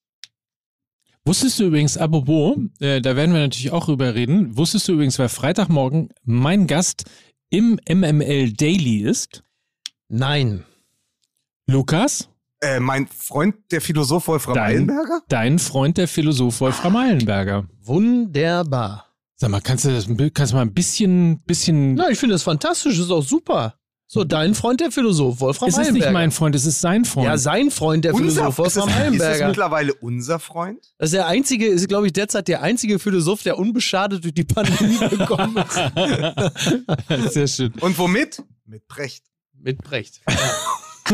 Wusstest du übrigens, apropos, äh, da werden wir natürlich auch drüber reden, wusstest du übrigens, wer Freitagmorgen mein Gast im M M L Daily ist? Nein. Lukas? Äh, mein Freund, der Philosoph Wolfram dein, Eilenberger? Dein Freund, der Philosoph Wolfram Eilenberger. Wunderbar. Sag mal, kannst du das kannst du mal ein bisschen, bisschen... Na, ich finde das fantastisch, das ist auch super. So, dein Freund, der Philosoph, Wolfram Eilenberger. Es ist nicht mein Freund, es ist sein Freund. Ja, sein Freund, der unser, Philosoph, Wolfram ist das, Eilenberger. Ist das mittlerweile unser Freund? Das ist der einzige, ist, glaube ich, derzeit der einzige Philosoph, der unbeschadet durch die Pandemie gekommen ist. Sehr schön. Und womit? Mit Brecht. Mit Brecht, ja.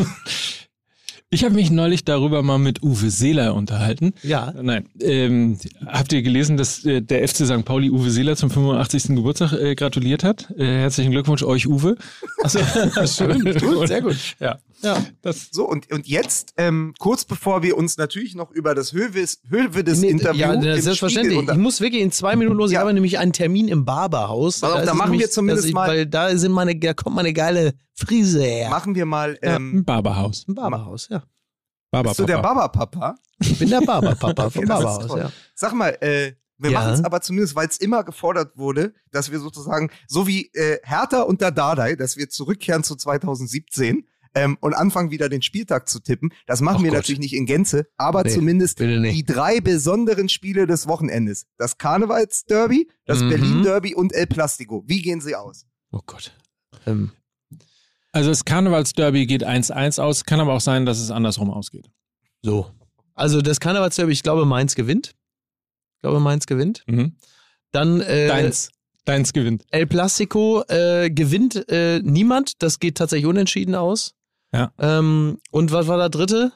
Ich habe mich neulich darüber mal mit Uwe Seeler unterhalten. Ja. Nein. Ähm, habt ihr gelesen, dass äh, der F C Sankt Pauli Uwe Seeler zum fünfundachtzigsten Geburtstag äh, gratuliert hat? Äh, herzlichen Glückwunsch euch, Uwe. Achso, schön. Gut, sehr gut. Ja. Ja. Das so, und, und jetzt, ähm, kurz bevor wir uns natürlich noch über das Höves, Hövedes nee, Interview ja, im selbstverständlich. Spiegel Ich muss wirklich in zwei Minuten los. Ja. Ich habe nämlich einen Termin im Barberhaus. Also, da, da machen nämlich, wir zumindest ich, mal. Weil da, sind meine, da kommt meine geile Frise her. Machen wir mal. Ja, Ähm, Ein Barberhaus. Ein Barberhaus, ja. Barber bist du der Barberpapa? Ich bin der Barberpapa Okay, vom das ist Barberhaus, toll. ja. Sag mal, äh, wir Ja. machen es aber zumindest, weil es immer gefordert wurde, dass wir sozusagen, so wie äh, Hertha und der Dardai, dass wir zurückkehren zu zweitausendsiebzehn ähm, und anfangen wieder den Spieltag zu tippen. Das machen Ach wir Gott. natürlich nicht in Gänze, aber Nee, zumindest bitte nicht. die drei besonderen Spiele des Wochenendes. Das Karnevalsderby, das Mhm. Berlin-Derby und El Plastico. Wie gehen sie aus? Oh Gott. Ähm, Also das Karnevalsderby geht eins eins aus, kann aber auch sein, dass es andersrum ausgeht. so. Also das Karnevalsderby, ich glaube, Mainz gewinnt. Ich glaube, Mainz gewinnt. Mhm. Dann äh, Deins. Deins gewinnt. El Plastico äh, gewinnt äh, niemand. Das geht tatsächlich unentschieden aus. Ja. Ähm, und was war der dritte?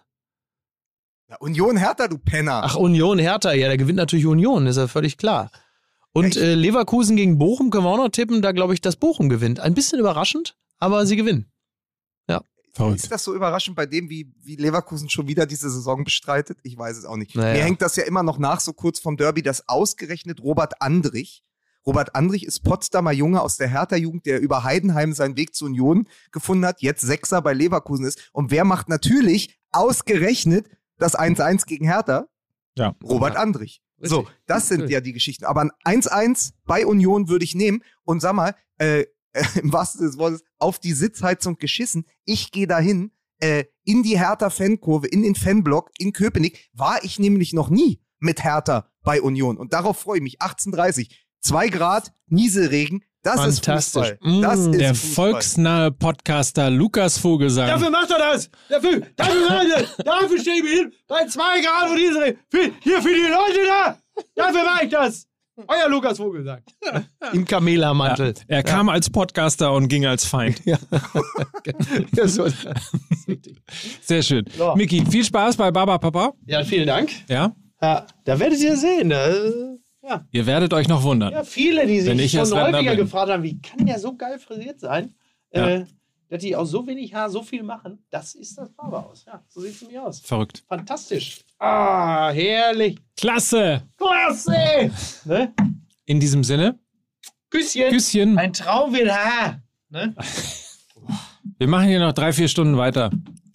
Ja, Union Hertha, du Penner. Ach, Union Hertha. Ja, da gewinnt natürlich Union, ist ja völlig klar. Und äh, Leverkusen gegen Bochum können wir auch noch tippen. Da glaube ich, dass Bochum gewinnt. Ein bisschen überraschend, aber sie gewinnen. Verrückt. Ist das so überraschend bei dem, wie, wie Leverkusen schon wieder diese Saison bestreitet? Ich weiß es auch nicht. Naja. Mir hängt das ja immer noch nach, so kurz vom Derby, dass ausgerechnet Robert Andrich, Robert Andrich ist Potsdamer Junge aus der Hertha-Jugend, der über Heidenheim seinen Weg zur Union gefunden hat, jetzt Sechser bei Leverkusen ist. Und wer macht natürlich ausgerechnet das eins eins gegen Hertha? Ja. Robert Ja. Andrich. Richtig. So, das sind Richtig. ja die Geschichten. Aber ein eins eins bei Union würde ich nehmen. Und sag mal, äh, äh, im wahrsten Sinne des Wortes, auf die Sitzheizung geschissen. Ich gehe dahin, äh, in die Hertha-Fankurve, in den Fanblock in Köpenick. War ich nämlich noch nie mit Hertha bei Union. Und darauf freue ich mich. achtzehn Uhr dreißig, zwei Grad, Nieselregen, Das Fantastisch. ist Fußball. Das ist Der Fußball. volksnahe Podcaster Lukas Vogelsang. Dafür macht er das! Dafür, dafür, dafür, dafür stehe ich hin, bei zwei Grad und diese, für, hier für die Leute da! Dafür mache ich das! Euer Lukas Vogelsang. Im Kamela-Mantel. Ja, er kam als Podcaster und ging als Feind. Ja. Ja, so. Sehr schön. So. Micky, viel Spaß bei Baba Papa. Ja, vielen Dank. Ja? Ja, da werdet ihr sehen. Da, äh, ja. Ihr werdet euch noch wundern. ja, viele, die Wenn sich ich erst schon Rentner häufiger bin. gefragt haben, wie kann der so geil frisiert sein, Ja. äh, dass die aus so wenig Haar so viel machen. Das ist das Barberhaus. Ja, so sieht es nämlich aus. Verrückt. Fantastisch. Ah, herrlich. Klasse. Klasse. Ne? In diesem Sinne, Küsschen. Küsschen. Ein Traum wird Haar. Ne? Wir machen hier noch drei, vier Stunden weiter.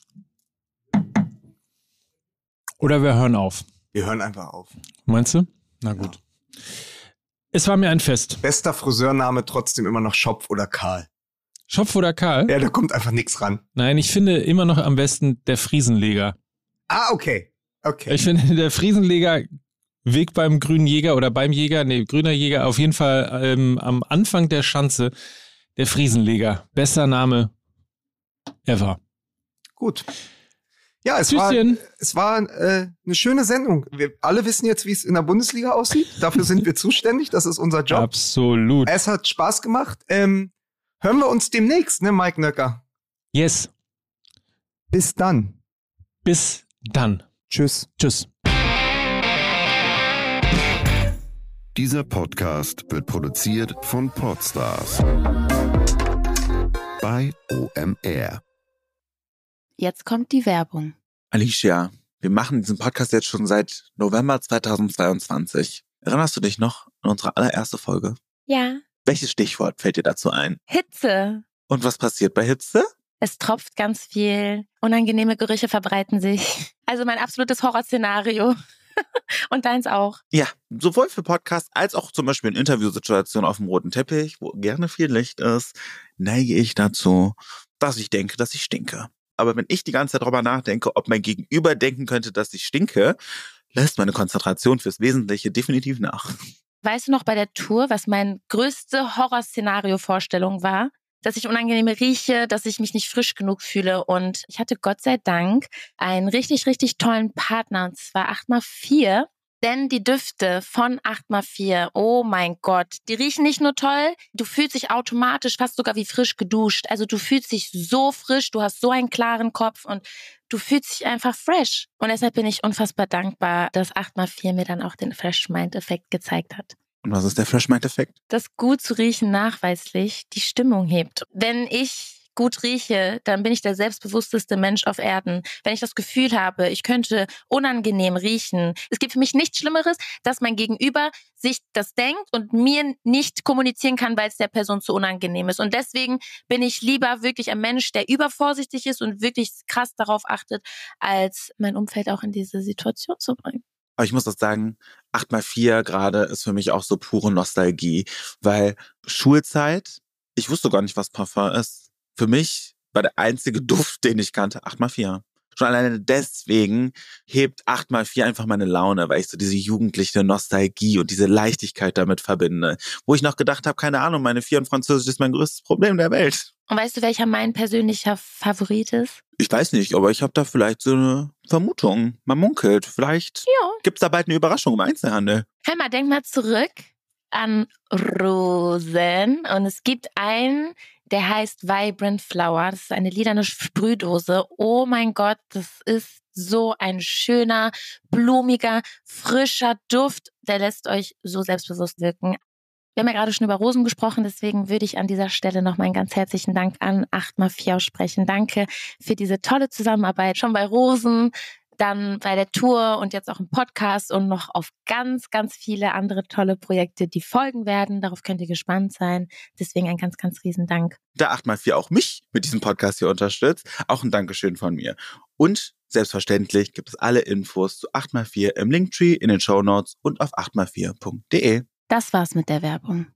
Oder wir hören auf. Wir hören einfach auf. Meinst du? Na gut. Ja. Es war mir ein Fest. Bester Friseurname trotzdem immer noch Schopf oder Karl. Schopf oder Karl? Ja, da kommt einfach nichts ran. Nein, ich finde immer noch am besten der Friesenleger. Ah, okay. Okay. Ich finde, der Friesenleger, Weg beim grünen Jäger oder beim Jäger, nee, grüner Jäger, auf jeden Fall ähm, am Anfang der Schanze, der Friesenleger. Bester Name ever. Gut. Ja, es Tschüsschen. war, es war äh, eine schöne Sendung. Wir alle wissen jetzt, wie es in der Bundesliga aussieht. Dafür sind wir zuständig. Das ist unser Job. Absolut. Es hat Spaß gemacht. Ähm, hören wir uns demnächst, ne, Mike Nöcker? Yes. Bis dann. Bis dann. Tschüss. Tschüss. Dieser Podcast wird produziert von Podstars bei O M R. Jetzt kommt die Werbung. Alicia, wir machen diesen Podcast jetzt schon seit November zweitausendzweiundzwanzig. Erinnerst du dich noch an unsere allererste Folge? Ja. Welches Stichwort fällt dir dazu ein? Hitze. Und was passiert bei Hitze? Es tropft ganz viel. Unangenehme Gerüche verbreiten sich. Also mein absolutes Horrorszenario. Und deins auch. Ja, sowohl für Podcasts als auch zum Beispiel in Interviewsituationen auf dem roten Teppich, wo gerne viel Licht ist, neige ich dazu, dass ich denke, dass ich stinke. Aber wenn ich die ganze Zeit darüber nachdenke, ob mein Gegenüber denken könnte, dass ich stinke, lässt meine Konzentration fürs Wesentliche definitiv nach. Weißt du noch bei der Tour, was meine größte Horrorszenario-Vorstellung war? Dass ich unangenehme rieche, dass ich mich nicht frisch genug fühle. Und ich hatte Gott sei Dank einen richtig, richtig tollen Partner, und zwar acht mal vier. Denn die Düfte von acht mal vier, oh mein Gott, die riechen nicht nur toll, du fühlst dich automatisch fast sogar wie frisch geduscht. Also du fühlst dich so frisch, du hast so einen klaren Kopf und du fühlst dich einfach fresh. Und deshalb bin ich unfassbar dankbar, dass acht mal vier mir dann auch den Fresh Mind-Effekt gezeigt hat. Und was ist der Fresh Mind-Effekt? Dass gut zu riechen nachweislich die Stimmung hebt. Wenn ich gut rieche, dann bin ich der selbstbewussteste Mensch auf Erden. Wenn ich das Gefühl habe, ich könnte unangenehm riechen. Es gibt für mich nichts Schlimmeres, dass mein Gegenüber sich das denkt und mir nicht kommunizieren kann, weil es der Person zu unangenehm ist. Und deswegen bin ich lieber wirklich ein Mensch, der übervorsichtig ist und wirklich krass darauf achtet, als mein Umfeld auch in diese Situation zu bringen. Aber ich muss auch sagen, acht mal vier gerade ist für mich auch so pure Nostalgie, weil Schulzeit, ich wusste gar nicht, was Parfum ist. Für mich war der einzige Duft, den ich kannte, acht mal vier. Schon alleine deswegen hebt acht mal vier einfach meine Laune, weil ich so diese jugendliche Nostalgie und diese Leichtigkeit damit verbinde. Wo ich noch gedacht habe, keine Ahnung, meine vier in Französisch ist mein größtes Problem der Welt. Und weißt du, welcher mein persönlicher Favorit ist? Ich weiß nicht, aber ich habe da vielleicht so eine Vermutung. Man munkelt. Vielleicht Ja. gibt's da bald eine Überraschung im Einzelhandel. Hör mal, denk mal zurück an Rosen. Und es gibt einen, der heißt Vibrant Flower. Das ist eine lilane Sprühdose. Oh mein Gott, das ist so ein schöner, blumiger, frischer Duft. Der lässt euch so selbstbewusst wirken. Wir haben ja gerade schon über Rosen gesprochen, deswegen würde ich an dieser Stelle noch mal einen ganz herzlichen Dank an acht mal vier aussprechen. Danke für diese tolle Zusammenarbeit, schon bei Rosen, dann bei der Tour und jetzt auch im Podcast und noch auf ganz, ganz viele andere tolle Projekte, die folgen werden. Darauf könnt ihr gespannt sein. Deswegen ein ganz, ganz riesen Dank. Da acht mal vier auch mich mit diesem Podcast hier unterstützt. Auch ein Dankeschön von mir. Und selbstverständlich gibt es alle Infos zu acht mal vier im Linktree, in den Shownotes und auf acht mal vier punkt de. Das war's mit der Werbung.